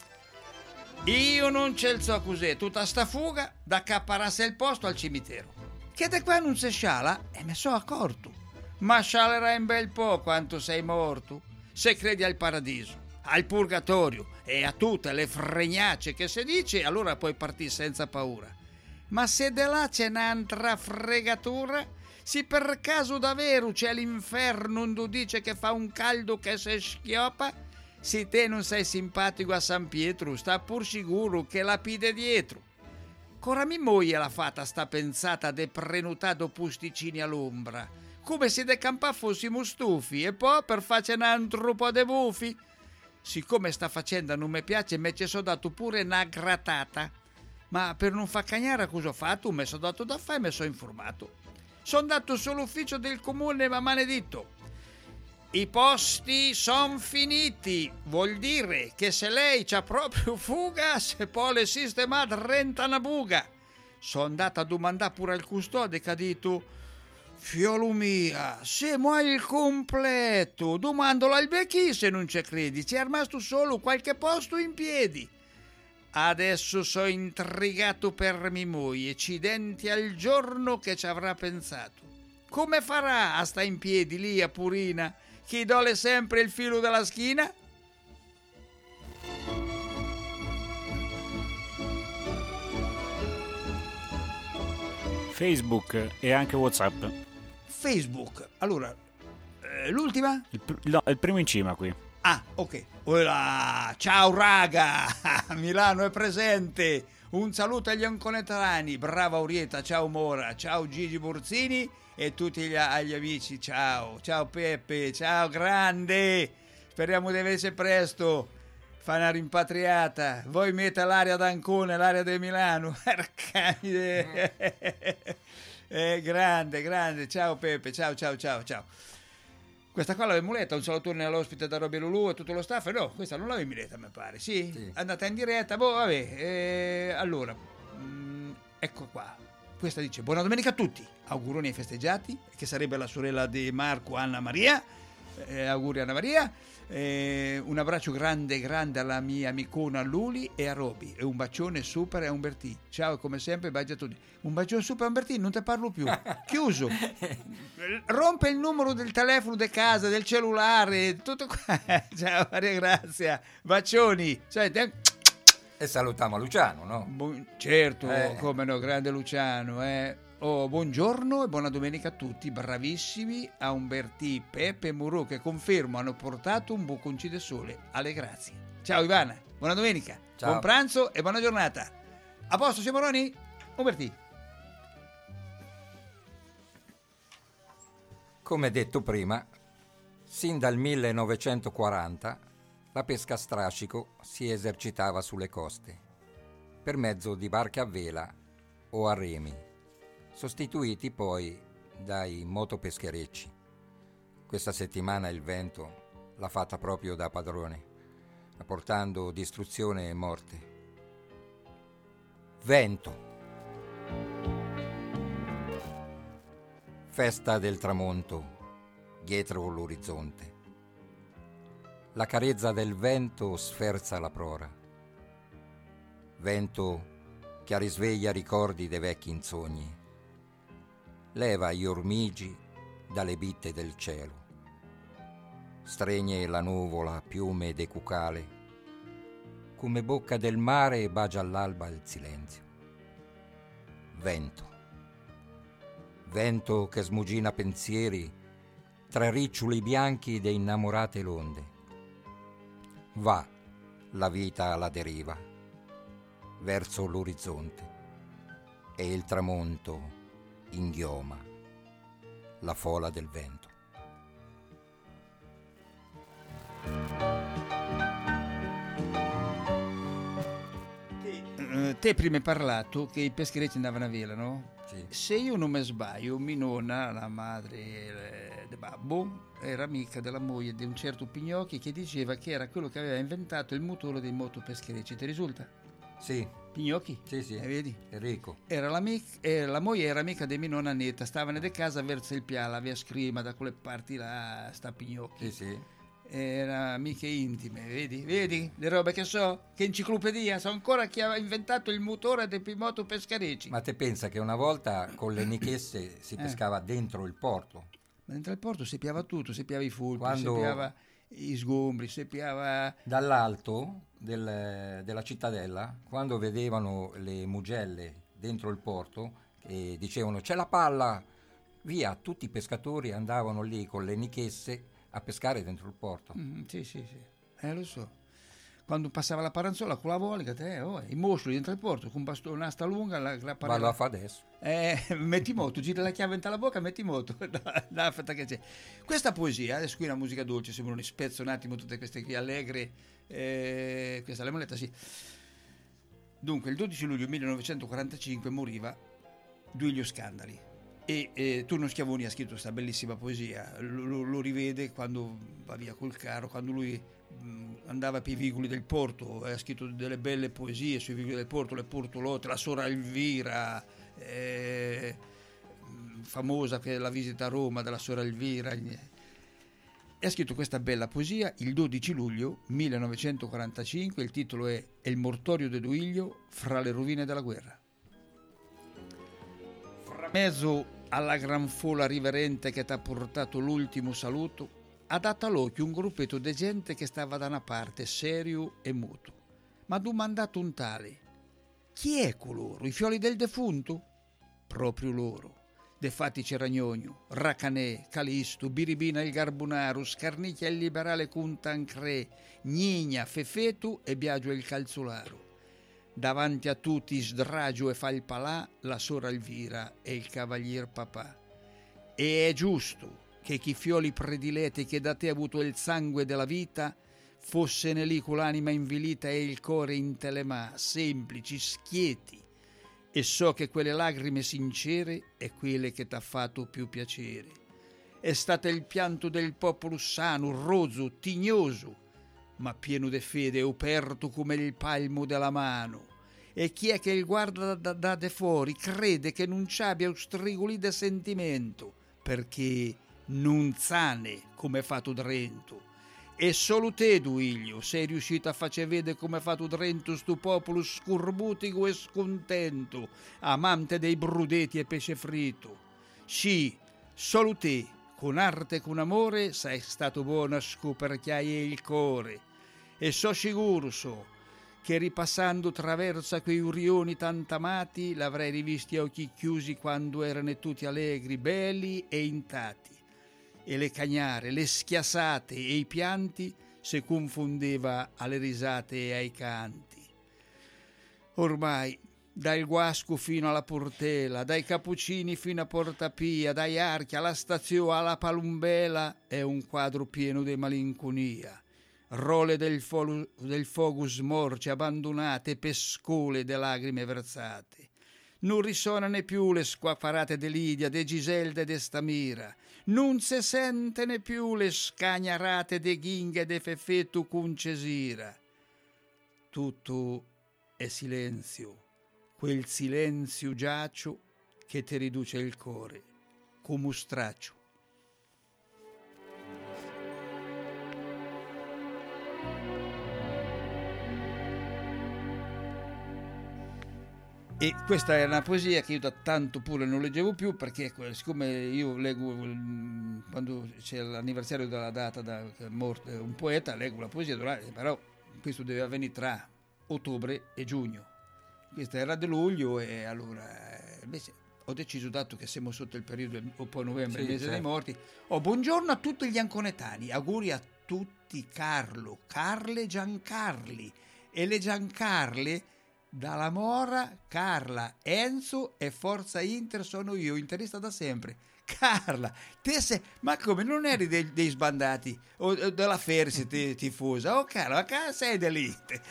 Io non ce il so cos'è, tutta sta fuga da accappararsi il posto al cimitero. Che da qua non si sciala e me so accorto. Ma scialerai un bel po' quanto sei morto. Se credi al paradiso, al purgatorio e a tutte le fregnacce che si dice, allora puoi partire senza paura. Ma se de là c'è un'altra fregatura, se per caso davvero c'è l'inferno dove dice che fa un caldo che se schioppa, se te non sei simpatico a San Pietro, sta pur sicuro che la pide dietro. Cora mi moglie l'ha fatta sta pensata de prenutato posticini all'ombra, come se de campà fossimo stufi, e poi per face un altro po' de buffi. Siccome sta facendo non mi piace, me ci sono dato pure una grattata. Ma per non fa cagnare cosa ho fatto? Mi sono dato da fare e mi sono informato. Sono andato sull'ufficio del comune, ma maledetto. I posti son finiti, vuol dire che se lei c'ha proprio fuga, se poi le sistemata renta una buga. Sono andata a domandare pure al custode che ha detto: fiolo mia, se mai il completo, domandolo al becchi se non ci credi, c'è rimasto solo qualche posto in piedi. Adesso so intrigato per mia moglie, accidenti al giorno che ci avrà pensato. Come farà a sta in piedi lì a Purina? Chi dole sempre il filo della schina? Facebook e anche WhatsApp. Facebook. Allora, eh, l'ultima? Il, pr- no, il primo in cima qui. Ah, ok. Ora, ciao raga, Milano è presente. Un saluto agli anconetani, brava Orietta, ciao Mora, ciao Gigi Borzini e tutti gli, agli amici, ciao, ciao Peppe, ciao grande. Speriamo di averci presto. Fa una rimpatriata. Voi mette l'area d'Ancona e l'area di Milano. eh, grande, grande. Ciao Peppe, ciao, ciao, ciao, ciao. Questa qua l'avevo letta, un salutone all'ospite da Roby Lulu e tutto lo staff. No, questa non l'avevo letta, mi pare. Sì? Sì. Andata in diretta. Boh, vabbè. Eh, allora, mh, ecco qua. Questa dice: buona domenica a tutti. Auguroni ai festeggiati, che sarebbe la sorella di Marco, Anna Maria. Eh, auguri Anna Maria. Eh, un abbraccio grande grande alla mia amicona Luli e a Roby e un bacione super a Umbertì. Ciao, e come sempre bacio a tutti. Un bacione super a Umbertì, non te parlo più. Chiuso. Rompe il numero del telefono di casa, del cellulare, tutto qua. Ciao Maria Grazia, bacioni. Cioè, te... E salutiamo Luciano, no? Bu- certo, eh. come no, grande Luciano, eh. Oh, buongiorno e buona domenica a tutti, bravissimi a Umbertì, Peppe e Murò, che confermo hanno portato un bocconcino di sole alle grazie. Ciao Ivana. buona domenica, Ciao. buon pranzo e buona giornata. A posto, siamo Moroni? Umberti. Come detto prima, sin dal millenovecentoquaranta la pesca a strascico si esercitava sulle coste, per mezzo di barche a vela o a remi, sostituiti poi dai motopescherecci. Questa settimana il vento l'ha fatta proprio da padrone, apportando distruzione e morte. Vento. Festa del tramonto dietro l'orizzonte. La carezza del vento sferza la prora. Vento che risveglia ricordi dei vecchi insogni. Leva gli ormigi dalle bitte del cielo. Stregne la nuvola piume de cucale. Come bocca del mare bacia all'alba il silenzio. Vento. Vento che smugina pensieri tra riccioli bianchi de innamorate l'onde. Va la vita alla deriva, verso l'orizzonte, e il tramonto inghioma la fola del vento. Eh, te prima hai parlato che i pescherecci andavano a vela, no? Sì. Se io non mi sbaglio, mia nonna, la madre eh, del babbo, era amica della moglie di un certo Pignocchi, che diceva che era quello che aveva inventato il motore dei motopescherecci. Ti risulta? Sì. Pignocchi? Sì, sì. Eh, vedi? Enrico. Era l'amica, eh, la moglie era amica di mia nonna Netta, stavano di casa verso il Piala, aveva scrima da quelle parti là, sta Pignocchi. Sì, sì. Era amiche intime, vedi? Vedi? Le robe che so? Che enciclopedia! So ancora chi aveva inventato il motore dei motopescherecci. Ma te pensa che una volta con le nichesse si pescava dentro il porto? Ma dentro il porto si piava tutto, si piava i fulpi, Quando- si piava i sgombri, si piava... Dall'alto del- della cittadella, quando vedevano le mugelle dentro il porto e dicevano c'è la palla, via, tutti i pescatori andavano lì con le nichesse a pescare dentro il porto. Mm, sì, sì, sì, eh, lo so. Quando passava la paranzola con la volica, te, oh, i mostri dentro il porto, con un bastone, un'asta lunga, la, la Vallo a fa adesso. Eh, metti moto, gira la chiave in la bocca, metti moto. Da, da, che c'è. Questa poesia, adesso qui è una musica dolce, sembrano spezzo un attimo tutte queste qui allegre. Eh, questa è la moneta, sì. Dunque, il dodici luglio millenovecentoquarantacinque moriva Duilio Scandali. E eh, Turno Schiavoni ha scritto questa bellissima poesia, lo, lo, lo rivede quando va via col carro, quando lui mh, andava per i vicoli del porto, ha scritto delle belle poesie sui vicoli del porto, le portolotte, la Sora Elvira, eh, famosa che è la visita a Roma della Sora Elvira, e ha scritto questa bella poesia il dodici luglio millenovecentoquarantacinque, il titolo è El mortorio de Duilio fra le rovine della guerra. Fra mezzo alla gran folla riverente che t'ha portato l'ultimo saluto, ha dato all'occhio un gruppetto di gente che stava da una parte, serio e muto. Ma domandato un tale: chi è coloro? I fioli del defunto? Proprio loro. Defatti c'era Gnogno, Racanè, Calisto, Biribina il Garbunaro, Scarnicchia il liberale Cuntancre, Gnigna, Fefetu e Biagio il Calzolaro. Davanti a tutti sdragio e fa il palà la sora Elvira e il cavalier papà. E è giusto che chi fioli prediletti che da te ha avuto il sangue della vita fossene lì con l'anima invilita e il core in telemà, semplici, schieti, e so che quelle lagrime sincere è quelle che t'ha fatto più piacere. È stato il pianto del popolo sano, rozzo, tignoso, ma pieno de fede e aperto come il palmo della mano. E chi è che il guarda da, da de fuori crede che non ci abbia strigoli de sentimento, perché non sane come fatto drento. E solo te, Duilio, sei riuscito a face vedere come fatto drento sto popolo scorbutico e scontento, amante dei brudeti e pesce frito. Sì, solo te, con arte e con amore, sei stato buono a scoperchiare il core. E so sicuro so che ripassando traversa quei urioni tanto amati l'avrei rivisti a occhi chiusi quando erano tutti allegri, belli e intati. E le cagnare, le schiassate e i pianti si confondeva alle risate e ai canti. Ormai, dal Guasco fino alla Portela, dai Cappuccini fino a Porta Pia, dai Archi alla stazione alla Palumbela, è un quadro pieno di malinconia. Role del, fo- del fogo smorce, abbandonate, pescole de lagrime versate. Non risonano più le squaffarate de Lidia, de Giselda e de Stamira. Non si sentono più le scagnarate de Ghinghe e de Feffetto con Cesira. Tutto è silenzio, quel silenzio giacio che ti riduce il cuore, come un straccio. E questa è una poesia che io da tanto pure non leggevo più, perché siccome io leggo quando c'è l'anniversario della data da morte un poeta, leggo la poesia, però questo deve avvenire tra ottobre e giugno. Questa era di luglio e allora invece ho deciso, dato che siamo sotto il periodo un po' novembre, sì, il mese certo. dei morti, oh, buongiorno a tutti gli anconetani, auguri a tutti Carlo, Carle Giancarli e le Giancarle. Dalla Mora, Carla, Enzo e Forza Inter sono io, interista da sempre. Carla, te sei, ma come non eri dei, dei sbandati o della Fersi tifosa? Oh Carla, ma sei dell'Inter.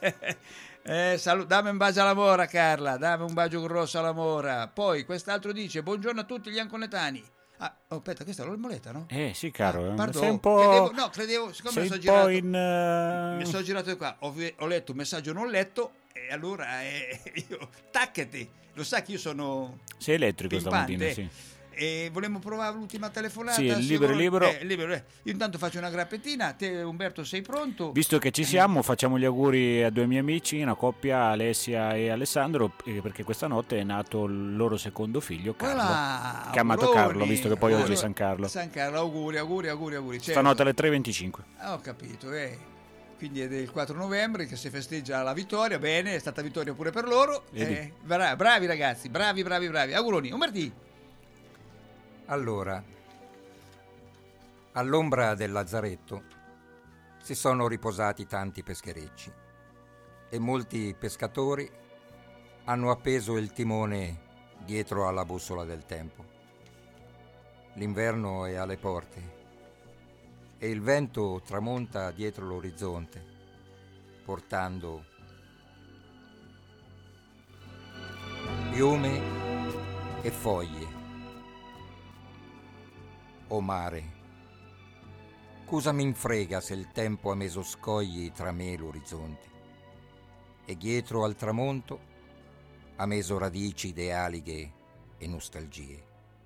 eh, salu- dammi un bacio alla Mora, Carla, dammi un bacio grosso alla Mora. Poi quest'altro dice buongiorno a tutti gli anconetani. Ah, oh, aspetta, questa è l'Olmoletta, no? Eh sì, caro, Ah, sei un po'... credevo, no, credevo, siccome sei mi sono un po' girato, in... uh, mi sono girato di qua, ho, ho letto un messaggio non letto e allora eh, io, taccati, lo sa che io sono sei elettrico pimpante, stamattina, sì. E vogliamo provare l'ultima telefonata? Sì, Se libero, vuoi- libero. eh, libero, eh. Io intanto faccio una grappettina, te Umberto sei pronto? Visto che ci siamo, facciamo gli auguri a due miei amici, una coppia, Alessia e Alessandro, eh, perché questa notte è nato il loro secondo figlio, Carlo, Voilà, chiamato auguroni. Carlo, visto che poi oggi è Allora, San Carlo. San Carlo, auguri, auguri, auguri, auguri. certo. Stanotte alle tre e venticinque. Ah, ho capito, eh. Quindi è del quattro novembre che si festeggia la vittoria, bene, è stata vittoria pure per loro. Vedi? Eh, bra- bravi ragazzi, bravi, bravi, bravi. Auguroni, Umberti. Allora, all'ombra del lazzaretto si sono riposati tanti pescherecci e molti pescatori hanno appeso il timone dietro alla bussola del tempo. L'inverno è alle porte e il vento tramonta dietro l'orizzonte, portando piume e foglie. O mare, cosa mi infrega se il tempo ha meso scogli tra me e l'orizzonte e dietro al tramonto ha meso radici de alighe e nostalgie.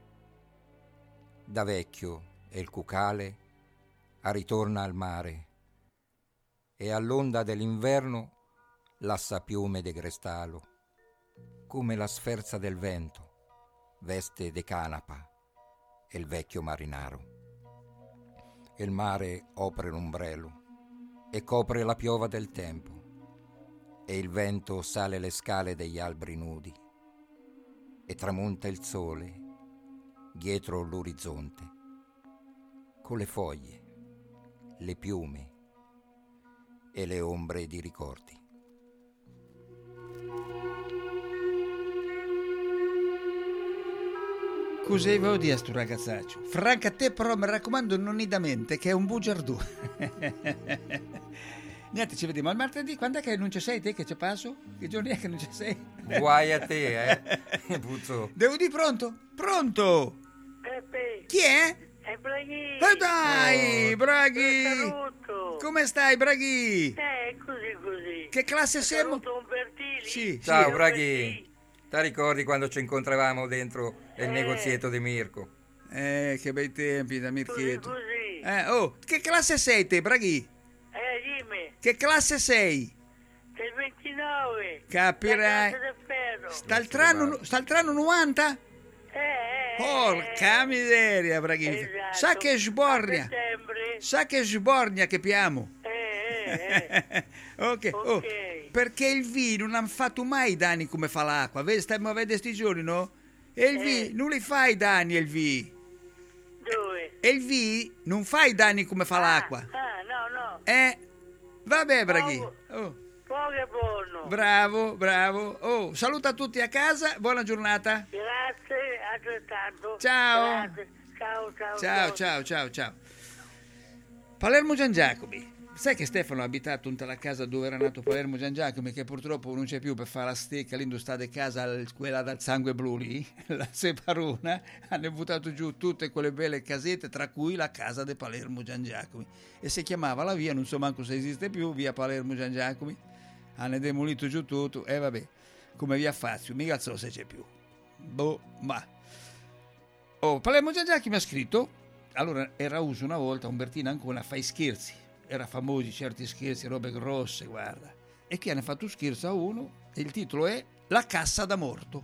Da vecchio e il cucale a ritorna al mare e all'onda dell'inverno lassa piume de grestalo come la sferza del vento veste de canapa e il vecchio marinaro. E il mare opre l'ombrello e copre la piova del tempo e il vento sale le scale degli alberi nudi e tramonta il sole dietro l'orizzonte con le foglie, le piume e le ombre di ricordi. Cosa avevo dire a sto ragazzaccio? Franca, a te però mi raccomando non idamente che è un bugiardù. Niente, ci vediamo al martedì. Quando è che non ci sei te che ci passo? Che giorni è che non ci sei? Guai a te, eh? Puzzo. Devo dire pronto? Pronto? Peppe. Chi è? È Braghi. Eh dai, Oh, Braghi. ti saluto. Come stai, Braghi? Eh, così così. Che classe siamo? Saluto Umbertini. Sì, Ciao, sì. Braghi. Ti ricordi quando ci incontravamo dentro il Eh. negozietto di Mirko? Eh, che bei tempi da Mirchetto. Così. Eh, oh, che classe sei te, Braghi? Eh, dimmi. Che classe sei? Del ventinove. Capirai. La Casa del Ferro. Sta il trano, sta il trano novanta? Eh, eh, Porca miseria, Braghi. Esatto. Sa che sbornia. A settembre. Sa che sbornia che piamo. Eh, eh, eh. Ok, oh, Ok. perché il V non hanno fatto mai danni come fa l'acqua. Vedi, stiamo a vedere sti giorni, no? E il Eh. V non li fa i danni, il V. Dove? E il V non fa i danni come fa l'acqua. Ah, no, no. Eh, vabbè, Braghi. Oh. Poche buono. Bravo, bravo. Oh, saluta tutti a casa, buona giornata. Grazie, altrettanto. Ciao. Grazie. Ciao, ciao, Ciao, ciao, ciao, ciao. Palermo Gian Giacomi. Sai che Stefano ha abitato tutta la casa dove era nato Palermo Gian Giacomi, che purtroppo non c'è più per fare la stecca, lì sta di casa, quella dal sangue blu lì, la Separona, hanno buttato giù tutte quelle belle casette, tra cui la casa di Palermo Gian Giacomi. E si chiamava la via, non so manco se esiste più, via Palermo Gian Giacomi. Hanno demolito giù tutto, e eh, vabbè, come via Fazio, mica so se c'è più. Boh, ma... Oh, Palermo Gian Giacomi ha scritto, allora era uso una volta, Umbertino Ancona, fai scherzi. Era famosi certi scherzi, robe grosse, guarda. E che hanno fatto scherzo a uno e il titolo è La cassa da morto.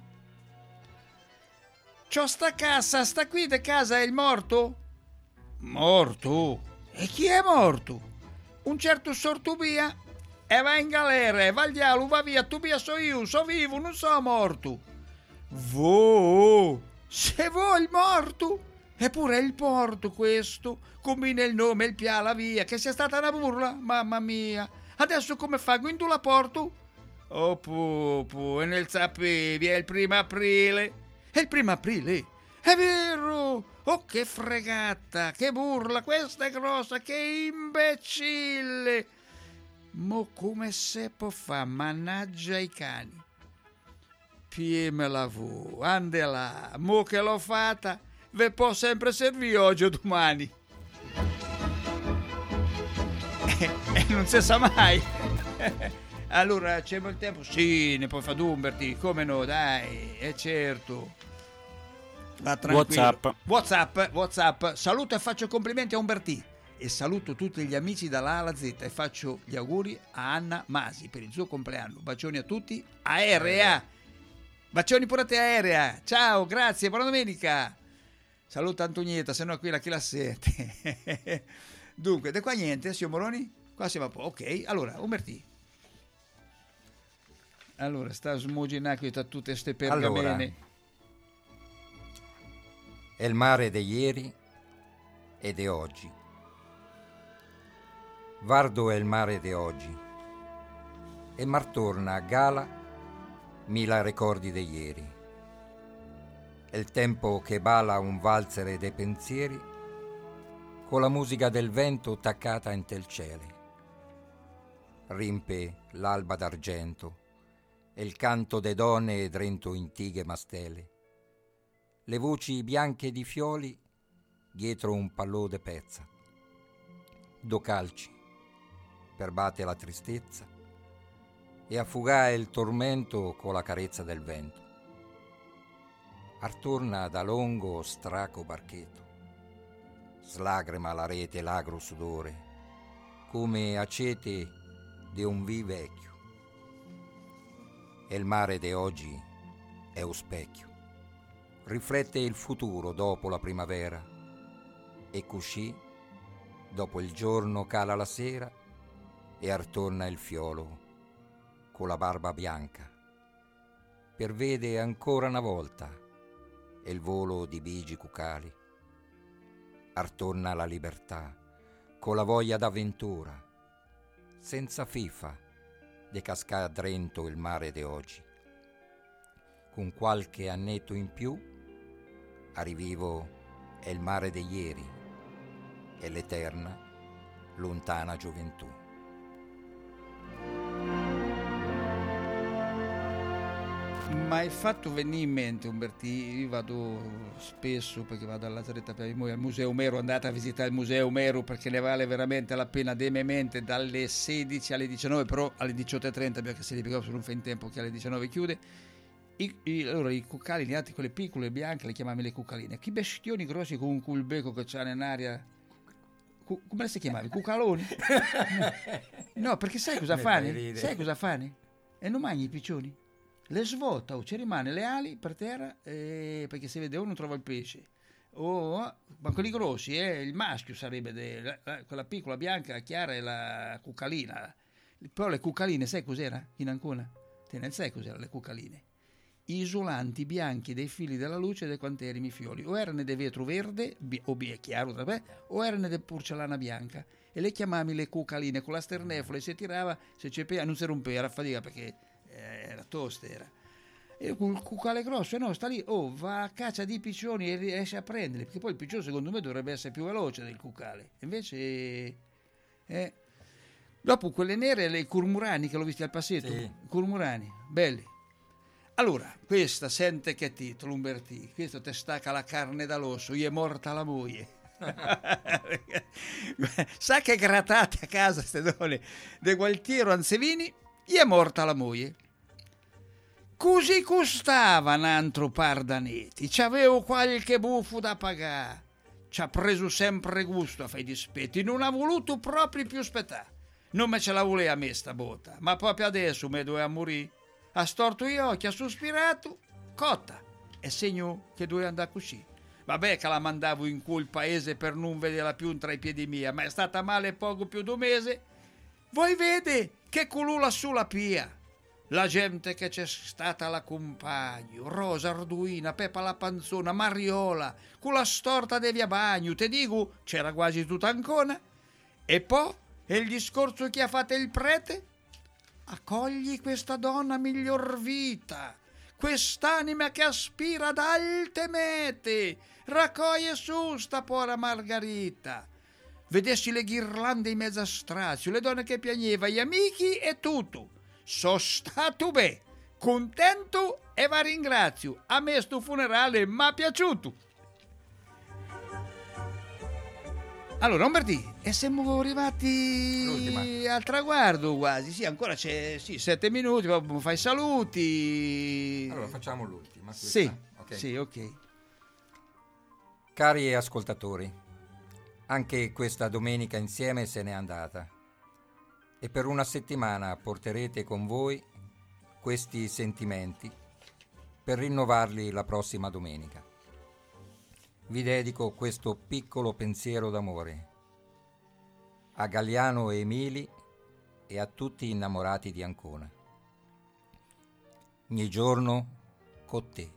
C'ho sta cassa, sta qui de casa è il morto? Morto? E chi è morto? Un certo Sortubia e va in galera, e va al diavolo, va via, tu via so io, so vivo, non so morto. Vo, se vuoi il morto? Eppure è il porto questo, combina il nome, il pia, la via, che sia stata una burla, mamma mia. Adesso come fa, quindi tu la porto? Oh pupu, e nel sapevi, è il primo aprile. È il primo aprile? È vero! Oh che fregata, che burla, questa è grossa, che imbecille. Mo come se può fa, mannaggia i cani. Piemela vu, ande là, mo che l'ho fatta. Ve può sempre servire oggi o domani. E eh, non si sa mai. Allora c'è il tempo? Sì, ne puoi fare Umberti, come no, dai, è certo. Va tranquillo. WhatsApp. WhatsApp, WhatsApp. Saluto e faccio complimenti a Umberti. E saluto tutti gli amici dalla A alla Z e faccio gli auguri a Anna Masi per il suo compleanno. Bacioni a tutti. Aerea. Bacioni pure a te, Aerea. Ciao, grazie, buona domenica. Saluta Antonietta, se no qui la chi la sente. Dunque, da qua niente, signor Moroni? Qua siamo a po'. Ok, allora, Umberti. Allora, sta smuginando da tutte ste pergamene. Allora, è il mare di ieri e di oggi. Vardo è il mare di oggi. E martorna a gala mi la ricordi di ieri. È il tempo che bala un valzer dei pensieri con la musica del vento taccata in tel cielo. Rimpe l'alba d'argento e il canto de donne drento in tighe mastele. Le voci bianche di fioli dietro un pallò de pezza. Do calci per bate la tristezza e affugare il tormento con la carezza del vento. Artorna da longo straco barchetto, slagrima la rete l'agro sudore, come acete di un vi vecchio. E il mare de oggi è un specchio, riflette il futuro dopo la primavera, e così, dopo il giorno cala la sera, e artorna il fiolo con la barba bianca, per vede ancora una volta e il volo di bigi cucali. Artorna la libertà, con la voglia d'avventura, senza fifa de cascà drento il mare de oggi. Con qualche annetto in più, a rivivo è il mare de ieri e l'eterna, lontana gioventù. Ma hai fatto venire in mente, Umberti, io vado spesso perché vado alla Lazzaretta per al Museo Omero, andate a visitare il Museo Omero perché ne vale veramente la pena, de mente, dalle sedici alle diciannove, però alle diciotto e trenta perché se li piegavo non fa in tempo che alle diciannove chiude. I, i, allora i cuccali, gli altri, quelle piccole bianche, le chiamiamo le cuccaline. Che bestioni grossi con un culbeco che c'hanno in aria. Cu, come si chiamavi? Cucaloni? No, perché sai cosa fanno? Sai cosa fanno? E non mangi i piccioni. Le svuota o ci rimane le ali per terra eh, perché se vede uno trova il pesce. Oh, ma quelli grossi, eh, il maschio sarebbe de, la, la, quella piccola bianca chiara è la cuccalina. Però le cuccaline sai cos'era in Ancona? Te ne sai cos'era le cuccaline? i isolanti bianchi dei fili della luce dei quanterimi fiori, o erano di vetro verde bi- o bi- chiaro, vabbè, o erano di porcellana bianca, e le chiamavi le cucaline con la sternefola, e si tirava, se cepeva, non si rompeva, era fatica perché eh, era tosta, era. E il cucale grosso, no, sta lì, oh, va a caccia di piccioni e riesce a prenderli, perché poi il piccione secondo me dovrebbe essere più veloce del cucale, invece eh. Dopo quelle nere, le curmurani che l'ho visti al passetto, Sì. curmurani, belli. Allora, questa sente che titolo, Umbertì, questo te stacca la carne dall'osso, gli è morta la moglie. Sa che grattate a casa ste donne de Gualtiero Ansevini, gli è morta la moglie. Così costava un altro par d'anetti, c'avevo qualche buffo da pagare, ci ha preso sempre gusto a fare i dispetti, non ha voluto proprio più aspettare, non me ce la voleva a me sta botta, ma proprio adesso me doveva morire, ha storto gli occhi, ha sospirato, cotta, e segno che doveva andare così. Vabbè che la mandavo in quel paese per non vederla più tra i piedi mia, ma è stata male poco più di un mese, voi vede che colula sulla pia. La gente che c'è stata la compagno, Rosa Arduina, Peppa la Panzona, Mariola, con la storta de via bagno, te dico, c'era quasi tutta ancora. E poi, e il discorso che ha fatto il prete? Accogli questa donna miglior vita, quest'anima che aspira ad alte mete, raccoglie su sta povera Margherita. Vedessi le ghirlande in mezzo a strazio, le donne che piagneva, gli amici e tutto. So stato bene, contento e va ringrazio. A me sto funerale mi è piaciuto. Allora, Umbertì, e siamo arrivati L'ultima. al traguardo quasi. Sì, ancora c'è sì, sette minuti, poi fai saluti. Allora facciamo l'ultima. questa? Sì, Ok. sì, ok. Cari ascoltatori, anche questa domenica insieme se n'è andata. E per una settimana porterete con voi questi sentimenti per rinnovarli la prossima domenica. Vi dedico questo piccolo pensiero d'amore a Galliano e Emili e a tutti innamorati di Ancona. Ogni giorno con te.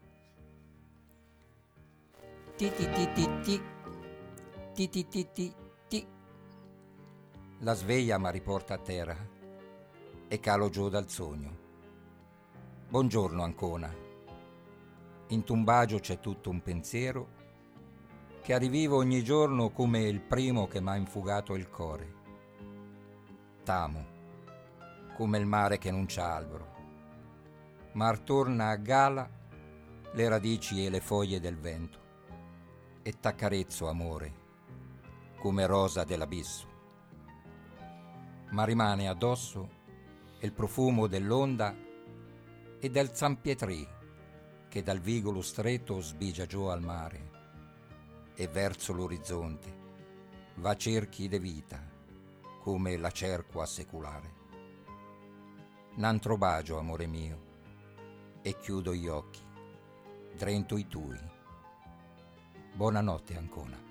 Ti ti ti ti ti ti ti ti ti ti. La sveglia mi riporta a terra e calo giù dal sogno. Buongiorno Ancona. In Tumbagio c'è tutto un pensiero che rivivo ogni giorno come il primo che m'ha infugato il cuore. T'amo, come il mare che non c'ha albero, ma torna a gala le radici e le foglie del vento, e t'accarezzo, amore, come rosa dell'abisso. Ma rimane addosso il profumo dell'onda e del Zampietrì che dal vigolo stretto sbigia giù al mare e verso l'orizzonte va cerchi de vita come la cerqua seculare. N'antro bagio, amore mio, e chiudo gli occhi, drento i tui. Buonanotte Ancona.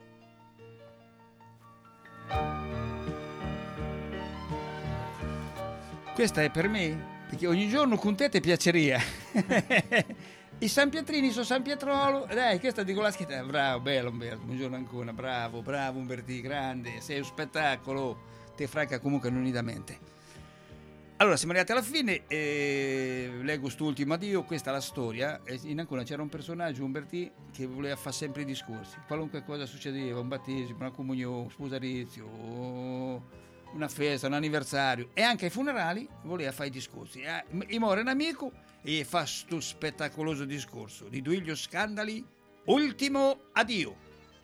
Questa è per me, perché ogni giorno con te ti piaceria. I San Pietrini sono San Pietrolo, dai, questa dico la scritta, bravo, bello Umberto, buongiorno ancora, bravo, bravo Umberti, grande, sei un spettacolo, te franca comunque non unitamente. Allora, siamo arrivati alla fine, eh, leggo quest'ultimo addio, questa è la storia, in Ancona c'era un personaggio, Umberti, che voleva fare sempre i discorsi, qualunque cosa succedeva, un battesimo, una comunione, un sposalizio, una festa, un anniversario, e anche ai funerali voleva fare i discorsi. Eh, e muore un amico e fa sto spettacoloso discorso di Duilio Scandali, ultimo addio.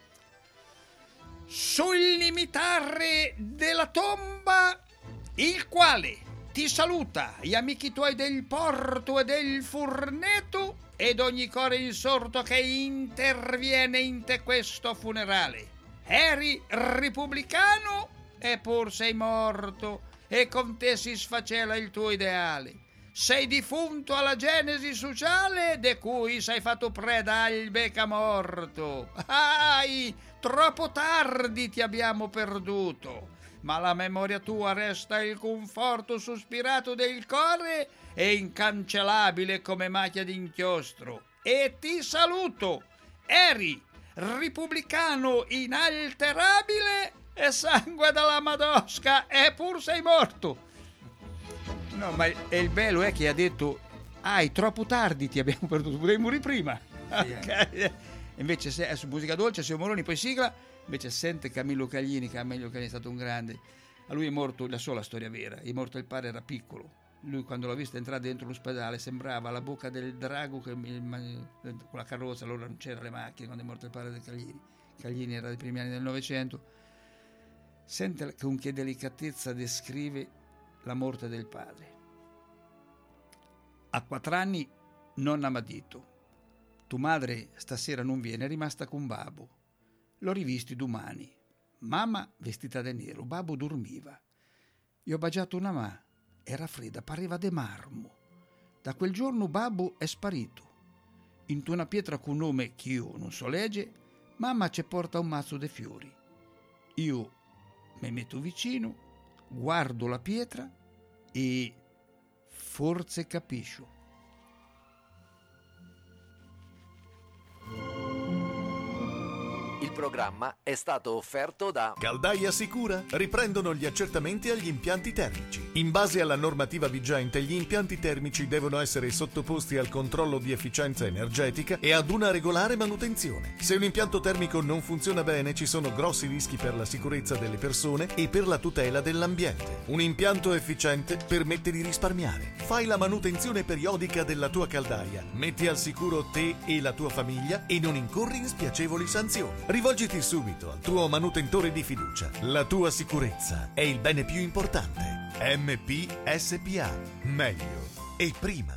Sul limitare della tomba, il quale ti saluta gli amici tuoi del Porto e del Furneto ed ogni core insorto che interviene in te questo funerale. Eri repubblicano e pur sei morto e con te si sfacela il tuo ideale. Sei difunto alla genesi sociale de cui sei fatto preda al becamorto. Ai, troppo tardi ti abbiamo perduto. ma la memoria tua resta il conforto sospirato del cuore e incancellabile come macchia d'inchiostro. E ti saluto, eri repubblicano inalterabile e sangue dalla Madosca, e pur sei morto. No, ma è il bello è che ha detto, ah, troppo tardi ti abbiamo perduto, potevi morire prima. Sì, okay. Invece se, è su musica dolce, Simo Moroni, poi sigla, invece sente Camillo Caglini, che Camillo Caglini è stato un grande. A lui è morto, la sola storia vera, è morto il padre, era piccolo. Lui quando l'ha visto entrare dentro l'ospedale sembrava la bocca del drago che, con la carrozza, allora non c'erano le macchine quando è morto il padre del Caglini. Caglini era dei primi anni del Novecento. Sente con che delicatezza descrive la morte del padre. A quattro anni nonna m'ha detto, tu madre stasera non viene, è rimasta con babbo. L'ho rivisti domani. Mamma vestita di nero, babbo dormiva. Io ho baciato una mano, era fredda, pareva de marmo. Da quel giorno babbo è sparito. In una pietra con nome che io non so legge, mamma ci porta un mazzo di fiori. Io mi metto vicino, guardo la pietra e forse capisco. Il programma è stato offerto da Caldaia Sicura. Riprendono gli accertamenti agli impianti termici. In base alla normativa vigente, gli impianti termici devono essere sottoposti al controllo di efficienza energetica e ad una regolare manutenzione. Se un impianto termico non funziona bene, ci sono grossi rischi per la sicurezza delle persone e per la tutela dell'ambiente. Un impianto efficiente permette di risparmiare. Fai la manutenzione periodica della tua caldaia, metti al sicuro te e la tua famiglia e non incorri in spiacevoli sanzioni. Rivolgiti subito al tuo manutentore di fiducia. La tua sicurezza è il bene più importante. M P S P A. Meglio e prima.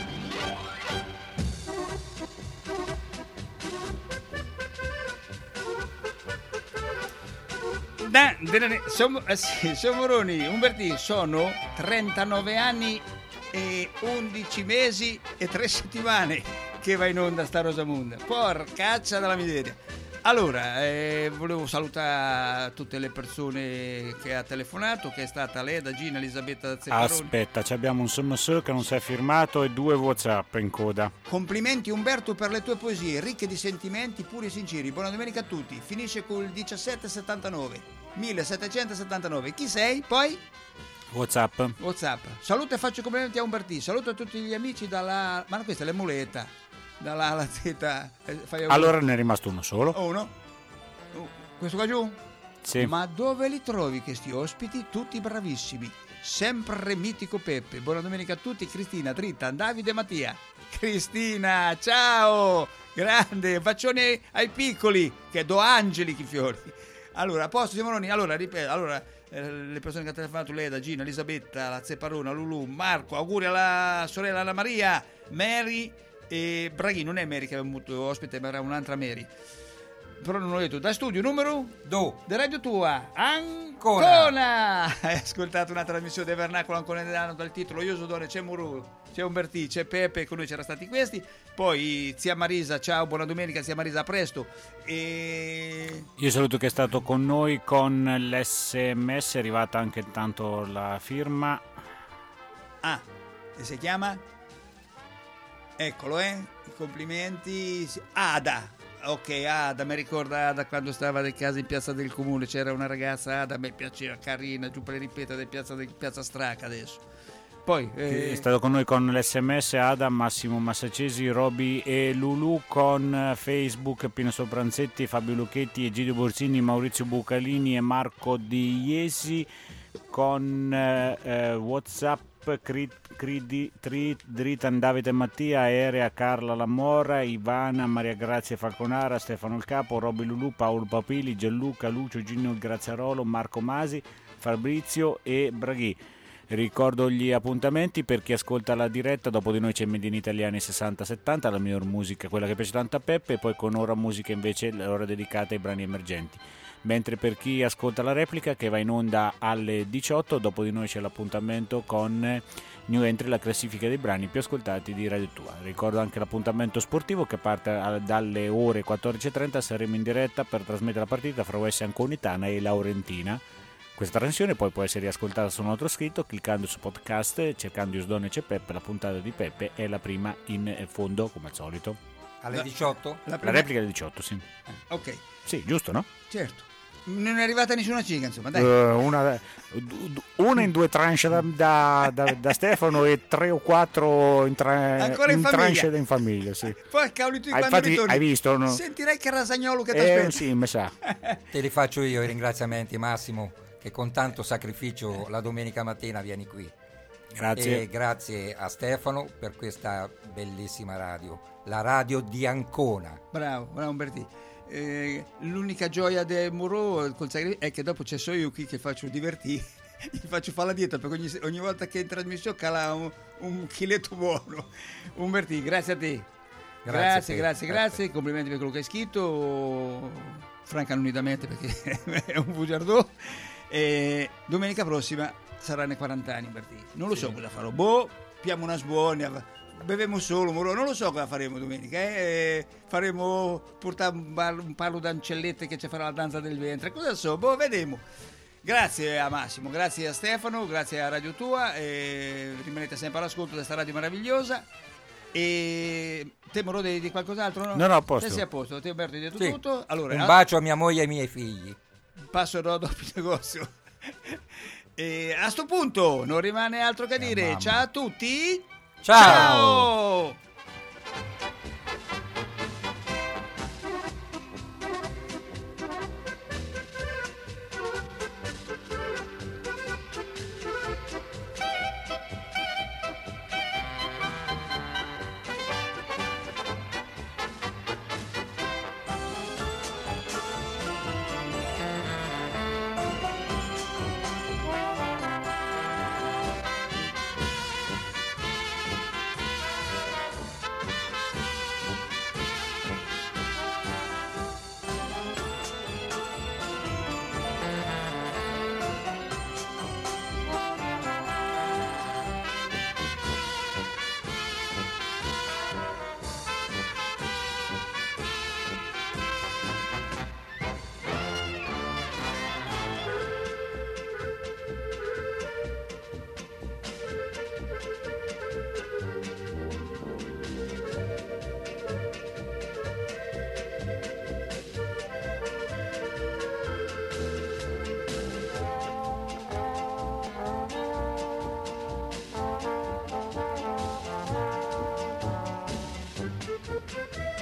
Da, siamo, eh sì, siamo Moroni, Umbertì, sono trentanove anni e undici mesi e tre settimane che va in onda sta Rosamunda. Porcaccia dalla miseria. Allora, eh, volevo salutare tutte le persone che ha telefonato, che è stata Leda, Gina, Elisabetta Zeffaroni. Aspetta, abbiamo un S M S che non si è firmato e due WhatsApp in coda. Complimenti Umberto per le tue poesie, ricche di sentimenti puri e sinceri. Buona domenica a tutti. Finisce col diciassette settantanove, millesettecentosettantanove. Chi sei? Poi? WhatsApp. WhatsApp. Saluto e faccio complimenti a Umbertì. Saluto a tutti gli amici dalla... Ma questa è l'emuletta. Dalla A alla Z. Eh, fai allora ne è rimasto uno solo. Uno? Oh, questo qua giù? Sì. Ma dove li trovi questi ospiti? Tutti bravissimi. Sempre mitico Peppe. Buona domenica a tutti. Cristina, Dritta, Davide e Mattia. Cristina, ciao! Grande, bacione ai piccoli, che do angeli chi fiori. Allora, a posto Simoni, allora ripeto, allora eh, le persone che hanno telefonato, Leda, Gina, Elisabetta, la Zepparona, Lulu, Marco, auguri alla sorella Anna Maria, Mary e Braghi. Non è Mary che abbiamo avuto ospite, ma era un'altra Mary. Però non ho detto. Da studio numero due di Radio Tua Ancona. Hai ascoltato una trasmissione del Vernacolo Anconetano dal titolo Io so donne, c'è Muru, c'è Umbertì, c'è Peppe, con noi c'erano stati questi. Poi zia Marisa, ciao, buona domenica zia Marisa, a presto. E io saluto che è stato con noi con l'S M S, è arrivata anche intanto la firma. Ah, e si chiama? Eccolo, eh, i complimenti. Ada. Ok, Ada, mi ricorda Ada quando stava nel casa in Piazza del Comune, c'era una ragazza Ada, a me piaceva, carina, giù per le ripete di Piazza, del, Piazza Straca adesso. Poi eh... è stato con noi con l'S M S Ada, Massimo Massacesi, Roby e Lulu, con Facebook Pino Sopranzetti, Fabio Lucchetti, Egidio Borsini, Maurizio Bucalini e Marco Di Iesi, con eh, WhatsApp Cridi, Tri, Dritan, Davide Mattia, Aerea, Carla Lamora, Ivana, Maria Grazia Falconara, Stefano Il Capo, Roby Lulu, Paolo Papili, Gianluca, Lucio, Gino Graziarolo, Marco Masi, Fabrizio e Braghi. Ricordo gli appuntamenti per chi ascolta la diretta: dopo di noi c'è Made in Italiani sessanta settanta, la miglior musica, quella che piace tanto a Peppe, e poi con Ora Musica invece l'ora dedicata ai brani emergenti. Mentre per chi ascolta la replica, che va in onda alle diciotto, dopo di noi c'è l'appuntamento con New Entry, la classifica dei brani più ascoltati di Radio Tua. Ricordo anche l'appuntamento sportivo che parte dalle ore quattordici e trenta, saremo in diretta per trasmettere la partita fra U S Anconitana e Laurentina, questa trasmissione poi può essere riascoltata su un altro scritto cliccando su podcast, cercando Io Donne C'è Peppe, la puntata di Peppe è la prima in fondo come al solito. Alle diciotto? La, la replica alle diciotto, sì. Ah, ok. Sì, giusto, no? Certo. Non è arrivata nessuna ciga, insomma, dai. Uh, una, una in due tranche da, da, da, da Stefano e tre o quattro in, tra, Ancora in in famiglia. tranche in famiglia, sì. Poi cavoli tu Ah, quando infatti, ritorni. hai visto, no? Sentirai che Rasagnolo che ti Eh, aspetta. sì, mi sa. Te li faccio io i ringraziamenti, Massimo, che con tanto sacrificio la domenica mattina vieni qui. Grazie. E grazie a Stefano per questa bellissima radio, la radio di Ancona. Bravo, bravo Umberti. Eh, l'unica gioia del Muro col sacrificio è che dopo c'è solo io qui che faccio divertire, gli faccio fare la dieta perché ogni, ogni volta che in trasmissione cala un, un chiletto buono. Umberti, grazie a te. Grazie Grazie, a te. grazie, grazie, complimenti per quello che hai scritto. Franca non unitamente perché è un bugiardò. E domenica prossima sarà nei quaranta anni Umberti. Non lo so cosa farò. Boh, piamo una sbuona. Bevemo solo, Moro. Non lo so cosa faremo domenica, eh? Faremo portare un, bar, un palo d'ancellette che ci farà la danza del ventre, cosa so, boh, vedremo. Grazie a Massimo, grazie a Stefano, grazie a Radio Tua, e rimanete sempre all'ascolto di questa radio meravigliosa. E te Moro di, di qualcos'altro? No, No, no, a posto. Se sei a posto, te Umberto hai detto Sì. tutto. Allora, Un bacio a mia moglie e ai miei figli. passo dopo il negozio. E a sto punto non rimane altro che dire. mamma. Ciao a tutti. Ciao. Ciao. Thank you.